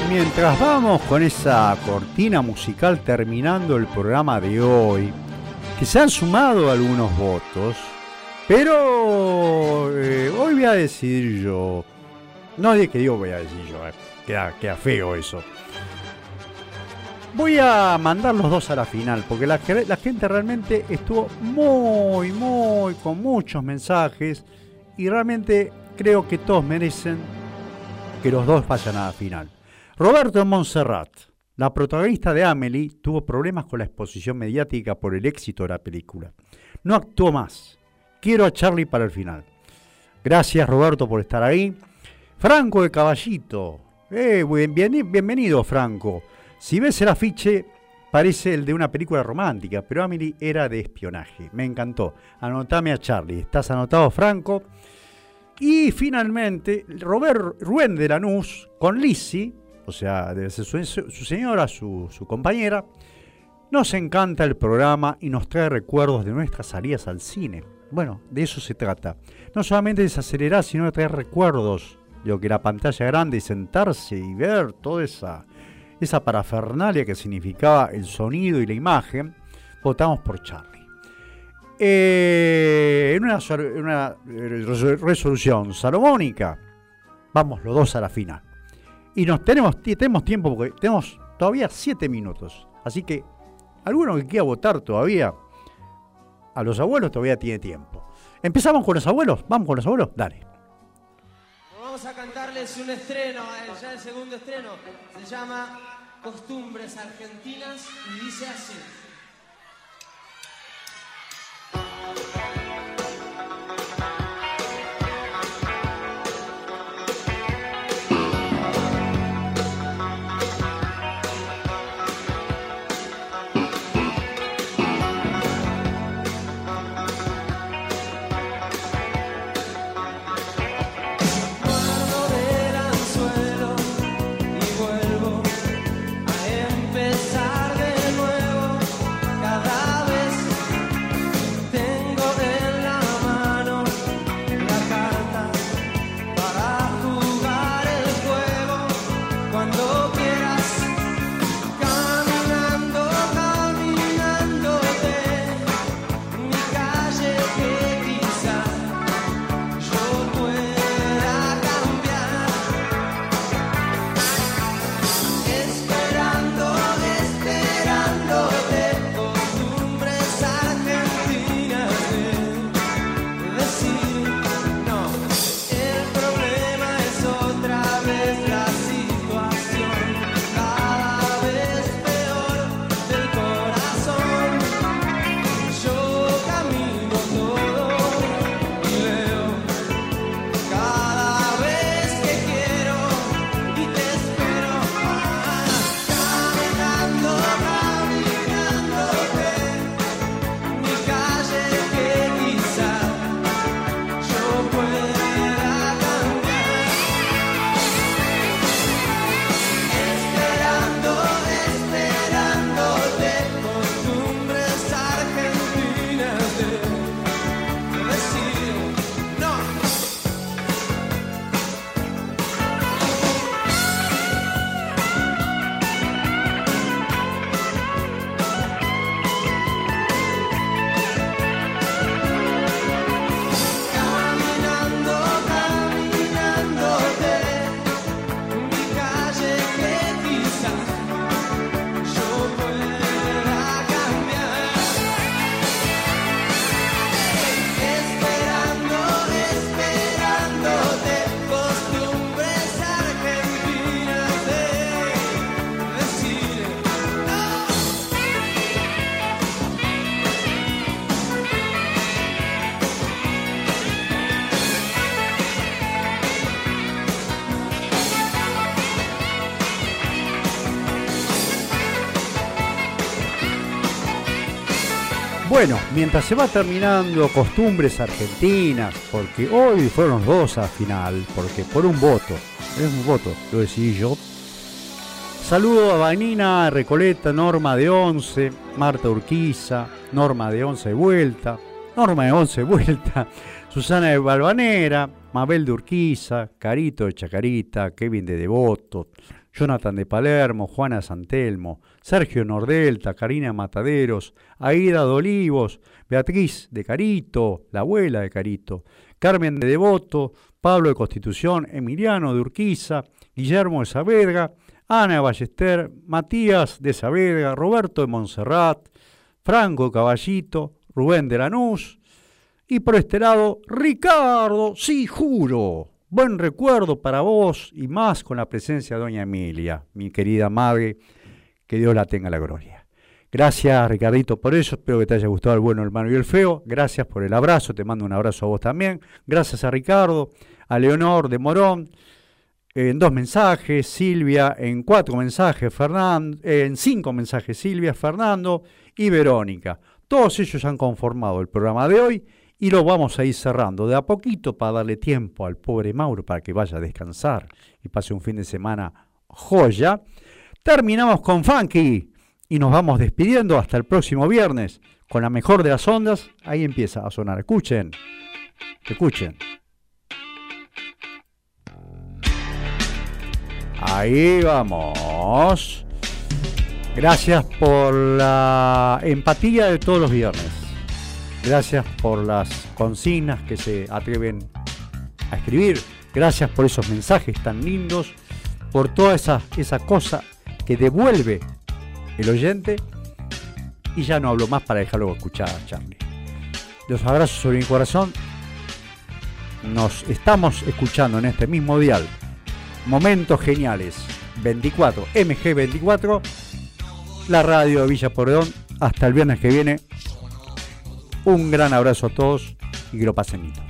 [SPEAKER 2] mientras vamos con esa cortina musical terminando el programa de hoy, que se han sumado algunos votos, pero hoy voy a decidir yo. No de que yo voy a decir yo, queda feo eso. Voy a mandar los dos a la final, porque la gente realmente estuvo muy, con muchos mensajes, y realmente creo que todos merecen que los dos vayan a la final. Roberto Montserrat, la protagonista de Amélie, tuvo problemas con la exposición mediática por el éxito de la película. No actuó más. Quiero a Charlie para el final. Gracias, Roberto, por estar ahí. Franco de Caballito. Bienvenido, Franco. Si ves el afiche, parece el de una película romántica, pero Amélie era de espionaje. Me encantó. Anotame a Charlie. ¿Estás anotado, Franco? Y finalmente, Rubén de Lanús con Lizzie, o sea, debe ser su señora, su compañera. Nos encanta el programa y nos trae recuerdos de nuestras salidas al cine. Bueno, de eso se trata. No solamente desacelerar, sino de traer recuerdos de lo que la pantalla grande y sentarse y ver toda esa parafernalia que significaba el sonido y la imagen. Votamos por Charlie. En una resolución salomónica, vamos los dos a la final. Y tenemos tiempo porque tenemos todavía 7 minutos. Así que alguno que quiera votar todavía, a los abuelos todavía tiene tiempo. ¿Empezamos con los abuelos? ¿Vamos con los abuelos? Dale.
[SPEAKER 6] Vamos a cantarles un estreno, ya el segundo estreno. Se llama Costumbres Argentinas y dice así.
[SPEAKER 2] Bueno, mientras se va terminando Costumbres Argentinas, porque hoy fueron los dos a final, porque por un voto, lo decidí yo. Saludo a Vanina Recoleta, Norma de 11, Marta Urquiza, Norma de 11 de vuelta, Susana de Balvanera, Mabel de Urquiza, Carito de Chacarita, Kevin de Devoto, Jonathan de Palermo, Juana de Santelmo, Sergio Nordelta, Karina de Mataderos, Aida de Olivos, Beatriz de Carito, la abuela de Carito, Carmen de Devoto, Pablo de Constitución, Emiliano de Urquiza, Guillermo de Saavedra, Ana de Ballester, Matías de Saavedra, Roberto de Montserrat, Franco de Caballito, Rubén de Lanús, y por este lado, Ricardo, sí, juro. Buen recuerdo para vos y más con la presencia de doña Emilia, mi querida madre, que Dios la tenga la gloria. Gracias, Ricardito, por eso. Espero que te haya gustado el bueno, el malo y el feo. Gracias por el abrazo. Te mando un abrazo a vos también. Gracias a Ricardo, a Leonor de Morón, en 2 mensajes, Silvia, en 4 mensajes, Fernando, en 5 mensajes, Silvia, Fernando y Verónica. Todos ellos han conformado el programa de hoy. Y lo vamos a ir cerrando de a poquito para darle tiempo al pobre Mauro para que vaya a descansar y pase un fin de semana joya. Terminamos con Funky y nos vamos despidiendo hasta el próximo viernes con la mejor de las ondas. Ahí empieza a sonar. Escuchen, escuchen. Ahí vamos. Gracias por la empatía de todos los viernes. Gracias por las consignas que se atreven a escribir. Gracias por esos mensajes tan lindos. Por toda esa cosa que devuelve el oyente. Y ya no hablo más para dejarlo escuchar a Charlie. Los abrazos sobre mi corazón. Nos estamos escuchando en este mismo dial. Momentos geniales. 24, MG24. La radio de Villa Porredón. Hasta el viernes que viene. Un gran abrazo a todos y que lo pasen lindo.